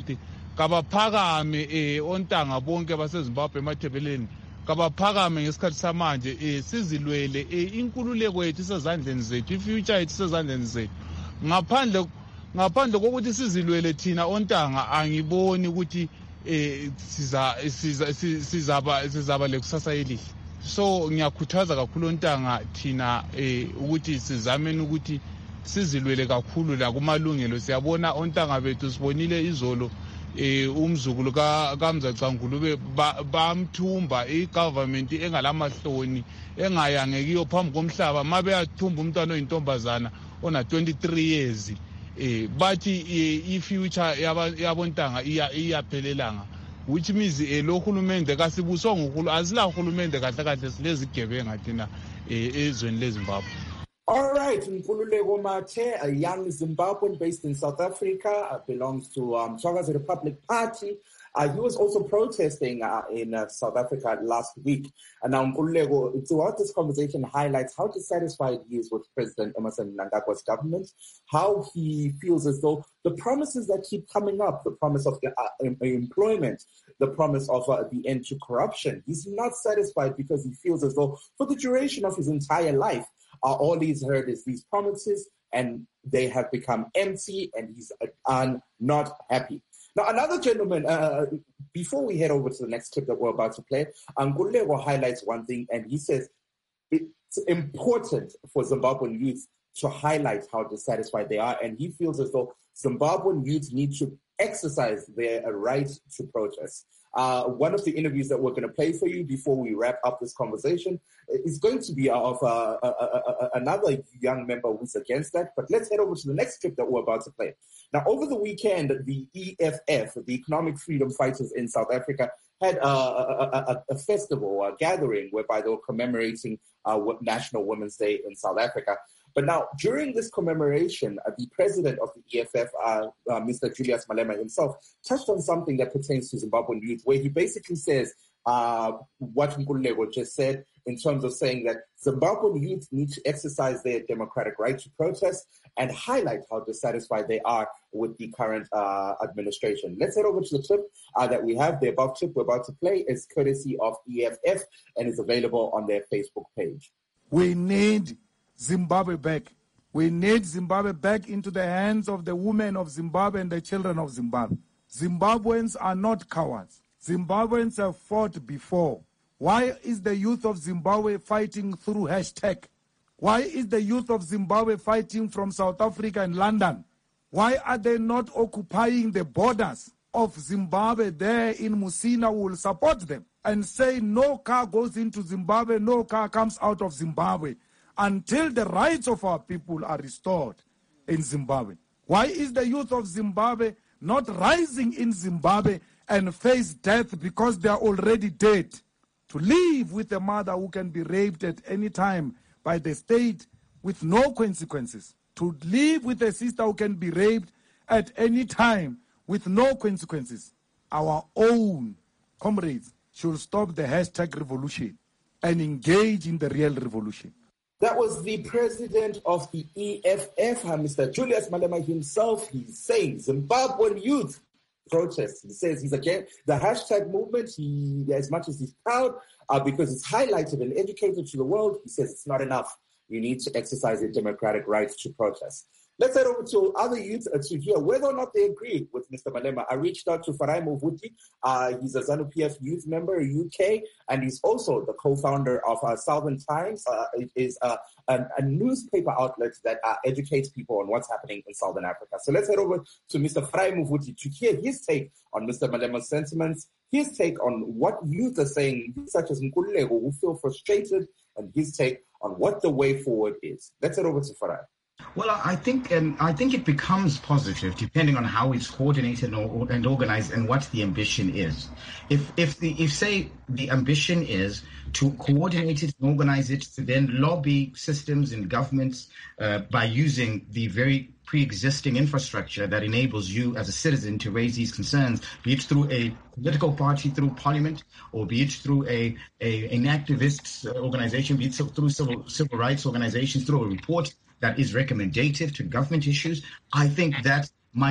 kabaphakame eh ontanga bonke baseZimbabwe emathebeleni kabaphakame ngesikhathi samanje eh sizilwele eh inkululeko yethu isezandleni zethu ifuture yethu isezandleni zethu ngaphandle ngaphandle kokuthi sizilwele thina ontanga angiboni ukuthi eh siza siza sizaba sizaba lekusasa elihle so ngiyakhuthaza kakhulu ontanga thina eh ukuthi sizameni ukuthi sizilwele kakhulu la kumalungelo siyabona ontanga bethu sibonile izolo eh umzukulu ka kaMzacangulube bamthumba igovernment engalamahloni engayangekiyo phambi komhlaba mabe yathumba umntwana oyintombazana ona twenty-three years eh bathi ifuture yabontanga iyaphelelanga which means eh lo hulumende kasibuswa ngokhulu azila hulumende kahle kahle silezigebenga thina eh ezweni leZimbabwe. All right, Nkululeko Mathe, a young Zimbabwean based in South Africa, uh, belongs to um, Thokoza Republic Party. Uh, he was also protesting uh, in uh, South Africa last week. And now Nkululeko, throughout this conversation, highlights how dissatisfied he is with President Emmerson Mnangagwa's government, how he feels as though the promises that keep coming up, the promise of uh, employment, the promise of uh, the end to corruption, he's not satisfied because he feels as though for the duration of his entire life, Uh, all he's heard is these promises, and they have become empty, and he's uh, not happy. Now, another gentleman, uh, before we head over to the next clip that we're about to play, Nkululeko highlights one thing, and he says it's important for Zimbabwean youth to highlight how dissatisfied they are, and he feels as though Zimbabwean youth need to exercise their right to protest. Uh, one of the interviews that we're going to play for you before we wrap up this conversation is going to be of uh, uh, uh, uh, another young member who's against that. But let's head over to the next clip that we're about to play. Now, over the weekend, the E F F, the Economic Freedom Fighters in South Africa, had uh, a, a, a festival, a gathering, whereby they were commemorating uh, National Women's Day in South Africa. But now, during this commemoration, uh, the president of the E F F, uh, uh, Mister Julius Malema himself, touched on something that pertains to Zimbabwean youth, where he basically says uh, what Nkululeko just said in terms of saying that Zimbabwean youth need to exercise their democratic right to protest and highlight how dissatisfied they are with the current uh, administration. Let's head over to the clip uh, that we have. The above clip we're about to play is courtesy of E F F and is available on their Facebook page. We need Zimbabwe back. We need Zimbabwe back into the hands of the women of Zimbabwe and the children of Zimbabwe. Zimbabweans are not cowards. Zimbabweans have fought before. Why is the youth of Zimbabwe fighting through hashtag? Why is the youth of Zimbabwe fighting from South Africa and London? Why are they not occupying the borders of Zimbabwe there in Musina? We will support them and say no car goes into Zimbabwe, no car comes out of Zimbabwe, until the rights of our people are restored in Zimbabwe. Why is the youth of Zimbabwe not rising in Zimbabwe and face death because they are already dead? To live with a mother who can be raped at any time by the state with no consequences. To live with a sister who can be raped at any time with no consequences. Our own comrades should stop the hashtag revolution and engage in the real revolution. That was the president of the E F F, Mister Julius Malema himself. He's saying Zimbabwean youth protest. He says he's against the hashtag movement. He, as much as he's proud, uh, because it's highlighted and educated to the world, he says it's not enough. You need to exercise your democratic rights to protest. Let's head over to other youth uh, to hear whether or not they agree with Mister Malema. I reached out to Farai Movuti. Uh, he's a ZANU-P F youth member, U K, and he's also the co-founder of uh, Southern Times. Uh, it is uh, a, a newspaper outlet that uh, educates people on what's happening in Southern Africa. So let's head over to Mister Farai Movuti to hear his take on Mister Malema's sentiments, his take on what youth are saying, such as Nkululeko, who feel frustrated, and his take on what the way forward is. Let's head over to Farai. Well, I think um, I think it becomes positive depending on how it's coordinated and, and organized and what the ambition is. If if the if say the ambition is to coordinate it and organize it to then lobby systems and governments uh, by using the very pre-existing infrastructure that enables you as a citizen to raise these concerns, be it through a political party, through parliament, or be it through a, a an activist organization, be it through civil civil rights organizations, through a report that is recommendative to government issues, I think that might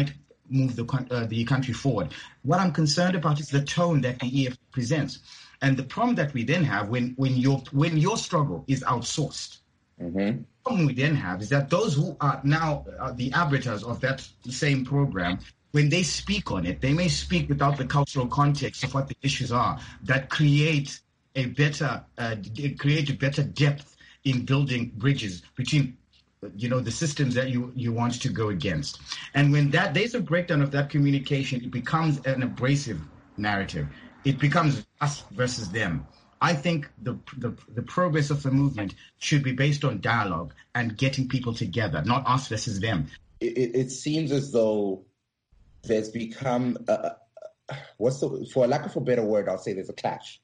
move the uh, the country forward. What I'm concerned about is the tone that the E F presents, and the problem that we then have when when your when your struggle is outsourced. Mm-hmm. The problem we then have is that those who are now uh, the arbiters of that same program, when they speak on it, they may speak without the cultural context of what the issues are that create a better uh, create a better depth in building bridges between, you know, the systems that you, you want to go against. And when that there's a breakdown of that communication, it becomes an abrasive narrative. It becomes us versus them. I think the, the the progress of the movement should be based on dialogue and getting people together, not us versus them. It, it seems as though there's become, a, what's the, for lack of a better word, I'll say there's a clash.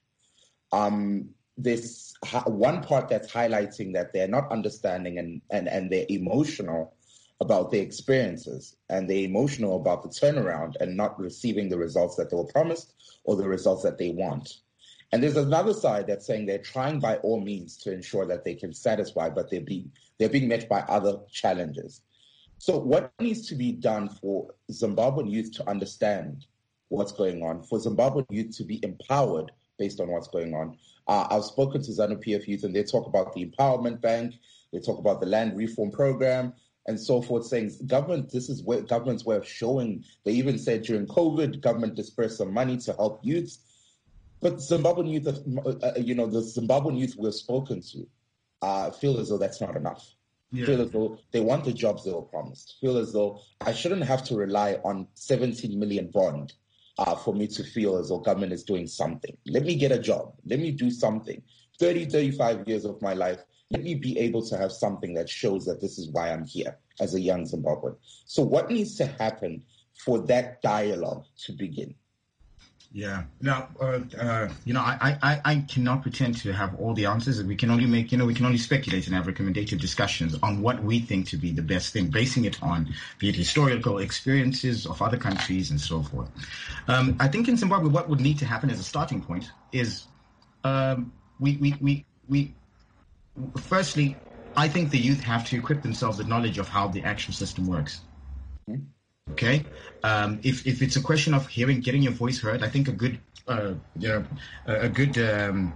Um, This one part that's highlighting that they're not understanding and, and, and they're emotional about their experiences, and they're emotional about the turnaround and not receiving the results that they were promised or the results that they want. And there's another side that's saying they're trying by all means to ensure that they can satisfy, but they're being, they're being met by other challenges. So what needs to be done for Zimbabwean youth to understand what's going on, for Zimbabwean youth to be empowered based on what's going on? Uh, I've spoken to ZANU-P F youth, and they talk about the Empowerment Bank, they talk about the Land Reform Program, and so forth, saying government, this is where government's way of showing. They even said during COVID, government dispersed some money to help youths. But Zimbabwean youth, uh, you know, the Zimbabwean youth we've spoken to uh, feel as though that's not enough. Yeah. Feel as though they want the jobs they were promised. Feel as though I shouldn't have to rely on seventeen million bond Uh, for me to feel as though government is doing something. Let me get a job. Let me do something. thirty, thirty-five years of my life, let me be able to have something that shows that this is why I'm here as a young Zimbabwean. So what needs to happen for that dialogue to begin? Yeah. Now, uh, uh, you know, I, I, I cannot pretend to have all the answers. We can only make, you know, we can only speculate and have recommendative discussions on what we think to be the best thing, basing it on be it historical experiences of other countries and so forth. Um, I think in Zimbabwe, what would need to happen as a starting point is um, we, we, we, we, firstly, I think the youth have to equip themselves with knowledge of how the actual system works. Mm-hmm. Okay, um, if if it's a question of hearing, getting your voice heard, I think a good, uh, you know, a good, um,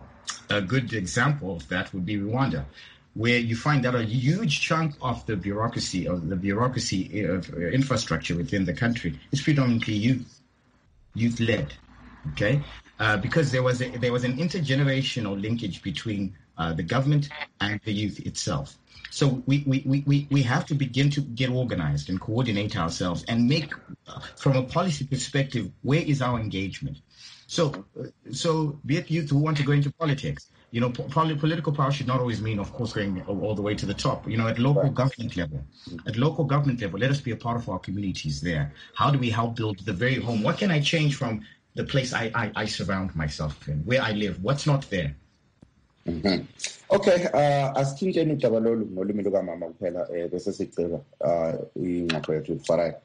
a good example of that would be Rwanda, where you find that a huge chunk of the bureaucracy, of the bureaucracy of infrastructure within the country is predominantly youth, youth led. Okay, uh, because there was a, there was an intergenerational linkage between uh, the government and the youth itself. So we, we, we, we have to begin to get organized and coordinate ourselves and make, uh, from a policy perspective, where is our engagement? So, uh, so be it youth who want to go into politics, you know, po- political power should not always mean, of course, going all the way to the top. You know, at local right. government level, at local government level, let us be a part of our communities there. How do we help build the very home? What can I change from the place I, I, I surround myself in, where I live? What's not there? Mm-hmm. Okay, uh, asithinteni udaba lolu ngolimi lukamama kuphela eh bese sicela uh ingxoxo yethu Farai.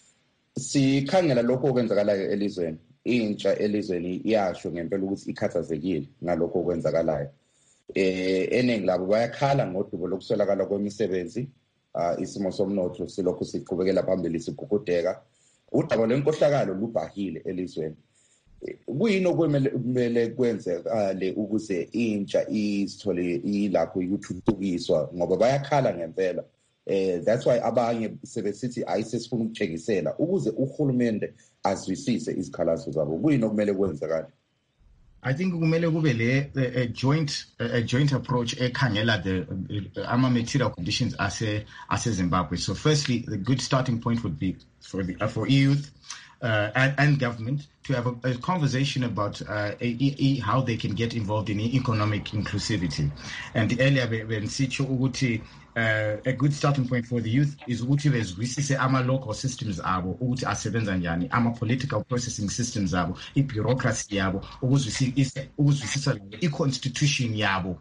Sikhangela lokho okwenzakalayo elizweni. Intsha elizweni iyasho ngempela ukuthi ikhathazekile ngalokho okwenzakalayo. Eh eningi labo bayakhala ngodubo lokuswelakala kwemisebenzi, uh isimo somnotho silokhu siqhubekela phambili sigugudeka. Udaba lwenkohlakalo lubhahile elizweni. Kuyini okumele kwenzekale ukuze intsha izithole ilapho ikuthuthukiswa ngoba bayakhala ngempela. Eh that's why abanye sebesithi ayisesifuna ukutshekisela ukuze uhulumende azwisise izikhalazo zabo. Kuyini okumele kwenzekale? I think kumele kube le a joint a joint approach ekhangela the ama material conditions ase ase Zimbabwe. So firstly, the good starting point would be for the uh, for youth uh, and, and government to have a, a conversation about uh, a, a, how they can get involved in economic inclusivity. And earlier when Sicho Uguti, uh, a good starting point for the youth is ukuthi bezwisise ama local systems abo ukuthi asebenza njani, ama political processing systems abo, i-bureaucracy yabo, ukuzwisisa i-constitution yabo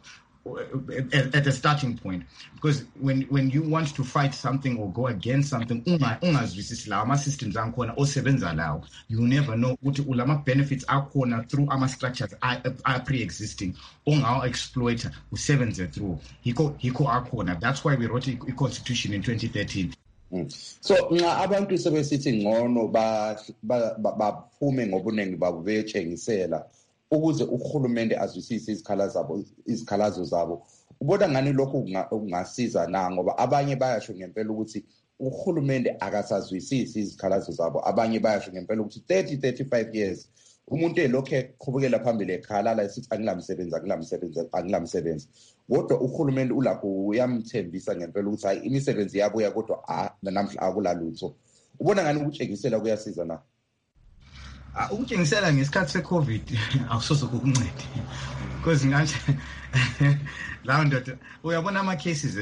at, at a starting point. Because when when you want to fight something or go against something, ungazwisisi lawo ama systems akhona osebenza lawo, you never know ukuthi ulama benefits akhona through ama structures are, are pre-existing ongawo exploiter usebenze through hiko hiko akhona. That's why we wrote a constitution in twenty thirteen. Mm. So nxa abantu sebesithi ngcono baphume ngobuningi babo betshengisela ukuze uhulumende azwisise izikhalazo zabo izikhalazo zabo, ubona ngani lokho kungasiza na? Ngoba abanye bayasho ngempela ukuthi uhulumende akasazwisisi izikhalazo zabo, abanye bayasho ngempela ukuthi thirty thirty-five years umuntu elokhu eqhubekela phambili ekhalala esithi angilamsebenzi angilamsebenzi angilamsebenzi, kodwa uhulumende ulakho uyamthembisa ngempela ukuthi hayi imisebenzi yabuya kodwa ah namhla akulalutho. Ubona ngani ukutshengisela kuyasiza na? Ukutshengisela ngesikhathi se-COVID akusoze kukuncede because nganje lawo ndoda uyabona ama-cases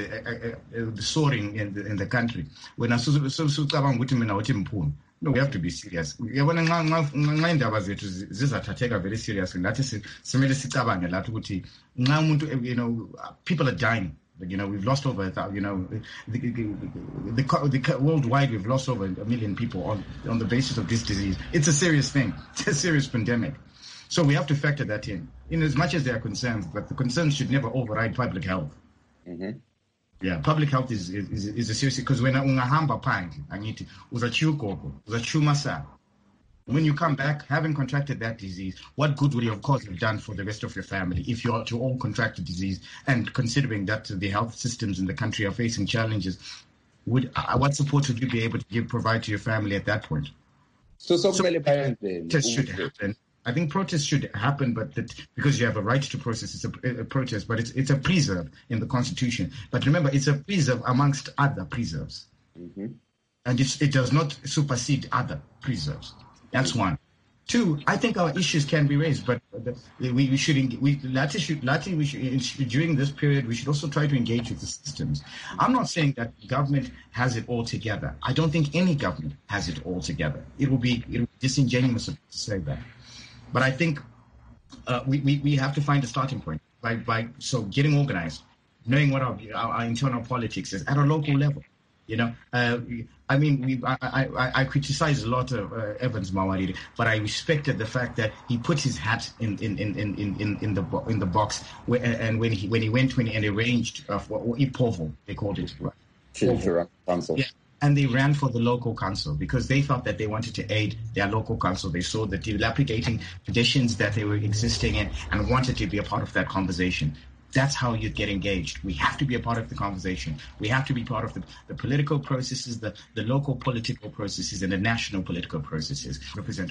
soaring in the, in the country wena sucabanga ukuthi mina uthi mphumi. No, we have to be serious. Uyabona nxa indaba zethu zizathatheka very seriously nathi simele sicabange lathi ukuthi nxa umuntu, you know, people are dying. You know, we've lost over, you know, the, the, the, the, worldwide we've lost over a million people on, on the basis of this disease. It's a serious thing. It's a serious pandemic. So we have to factor that in, in as much as there are concerns, but the concerns should never override public health. Mm-hmm. Yeah, public health is is, is a serious, because when ungahamba phandle angithi uzachiya ugogo uzachiya umasana, when you come back having contracted that disease, what good would you of course have done for the rest of your family if you are to all contract the disease? And considering that the health systems in the country are facing challenges, would uh, what support would you be able to give provide to your family at that point? So, so, so protests should happen. I think protests should happen, but that, because you have a right to process, it's a, a protest, but it's it's a preserve in the Constitution. But remember, it's a preserve amongst other preserves, mm-hmm. and it's, it does not supersede other preserves. That's one. Two, I think our issues can be raised, but we, we should we Lati should Lati we should during this period we should also try to engage with the systems. I'm not saying that government has it all together. I don't think any government has it all together. It will be it will be disingenuous to say that. But I think uh, we, we we have to find a starting point by by so getting organized, knowing what our, our, our internal politics is at a local level. You know, uh, I mean, we, I, I, I criticize a lot of uh, Evans Mawarire, but I respected the fact that he put his hat in in in in in, in the in the box, where, and when he when he went when he, and arranged uh, for Ipovo, they called it, right? Children Council. Yeah. And they ran for the local council because they thought that they wanted to aid their local council. They saw the dilapidating conditions that they were existing in and wanted to be a part of that conversation. That's how you get engaged. We have to be a part of the conversation. We have to be part of the, the political processes, the, the local political processes, and the national political processes. Represent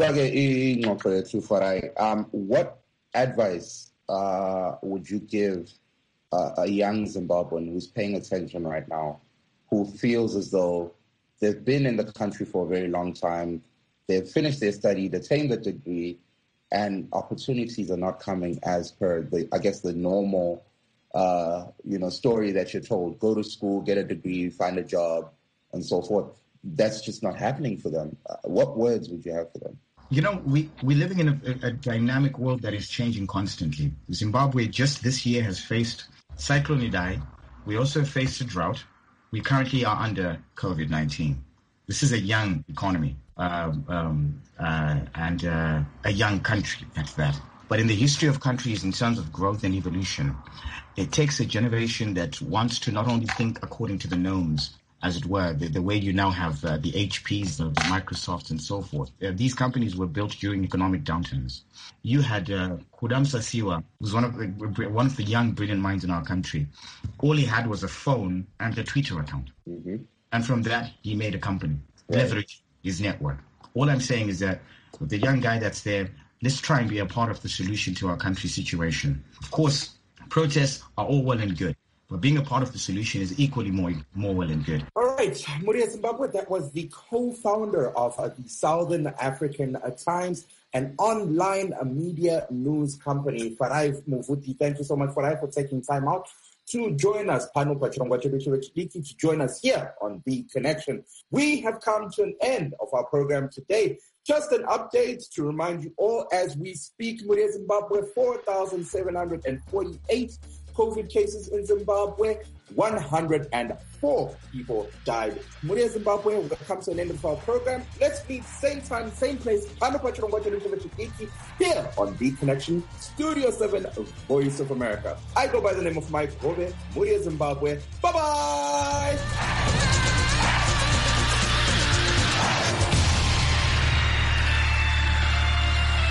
um, what advice uh, would you give uh, a young Zimbabwean who's paying attention right now, who feels as though they've been in the country for a very long time, they've finished their study, they've attained a degree, and opportunities are not coming as per the, I guess, the normal, uh, you know, story that you're told. Go to school, get a degree, find a job, and so forth. That's just not happening for them. Uh, what words would you have for them? You know, we, we're living in a, a dynamic world that is changing constantly. Zimbabwe just this year has faced Cyclone Idai. We also faced a drought. We currently are under COVID nineteen. This is a young economy. Um, um, uh, and uh, a young country at that. But in the history of countries, in terms of growth and evolution, it takes a generation that wants to not only think according to the norms, as it were, the, the way you now have uh, the H Ps, the, the Microsofts, and so forth. Uh, these companies were built during economic downturns. You had uh, Kudam Sasiwa, who's one of the one of the young, brilliant minds in our country. All he had was a phone and a Twitter account, mm-hmm. and from that he made a company, right. Leverage his network. All I'm saying is that with the young guy that's there, let's try and be a part of the solution to our country's situation. Of course, protests are all well and good, but being a part of the solution is equally more more well and good. All right, Muria Zimbabwe, that was the co-founder of uh, the Southern African uh, Times, an online uh, media news company. Farai Muvuti, thank you so much, Farai, for taking time out to join us, Pano Pachirongwa Chibiki, to join us here on The Connection. We have come to an end of our program today. Just an update to remind you all as we speak, Muria Zimbabwe, four thousand seven hundred forty-eight COVID cases in Zimbabwe, one hundred four people died. Muria Zimbabwe, we're going to come to an end of our program. Let's meet same time, same place, Pano Pachirongwa Chibiki, here on The Connection, Studio seven, Voice of America. I go by the name of Mike Gobe, Muria Zimbabwe. Bye-bye!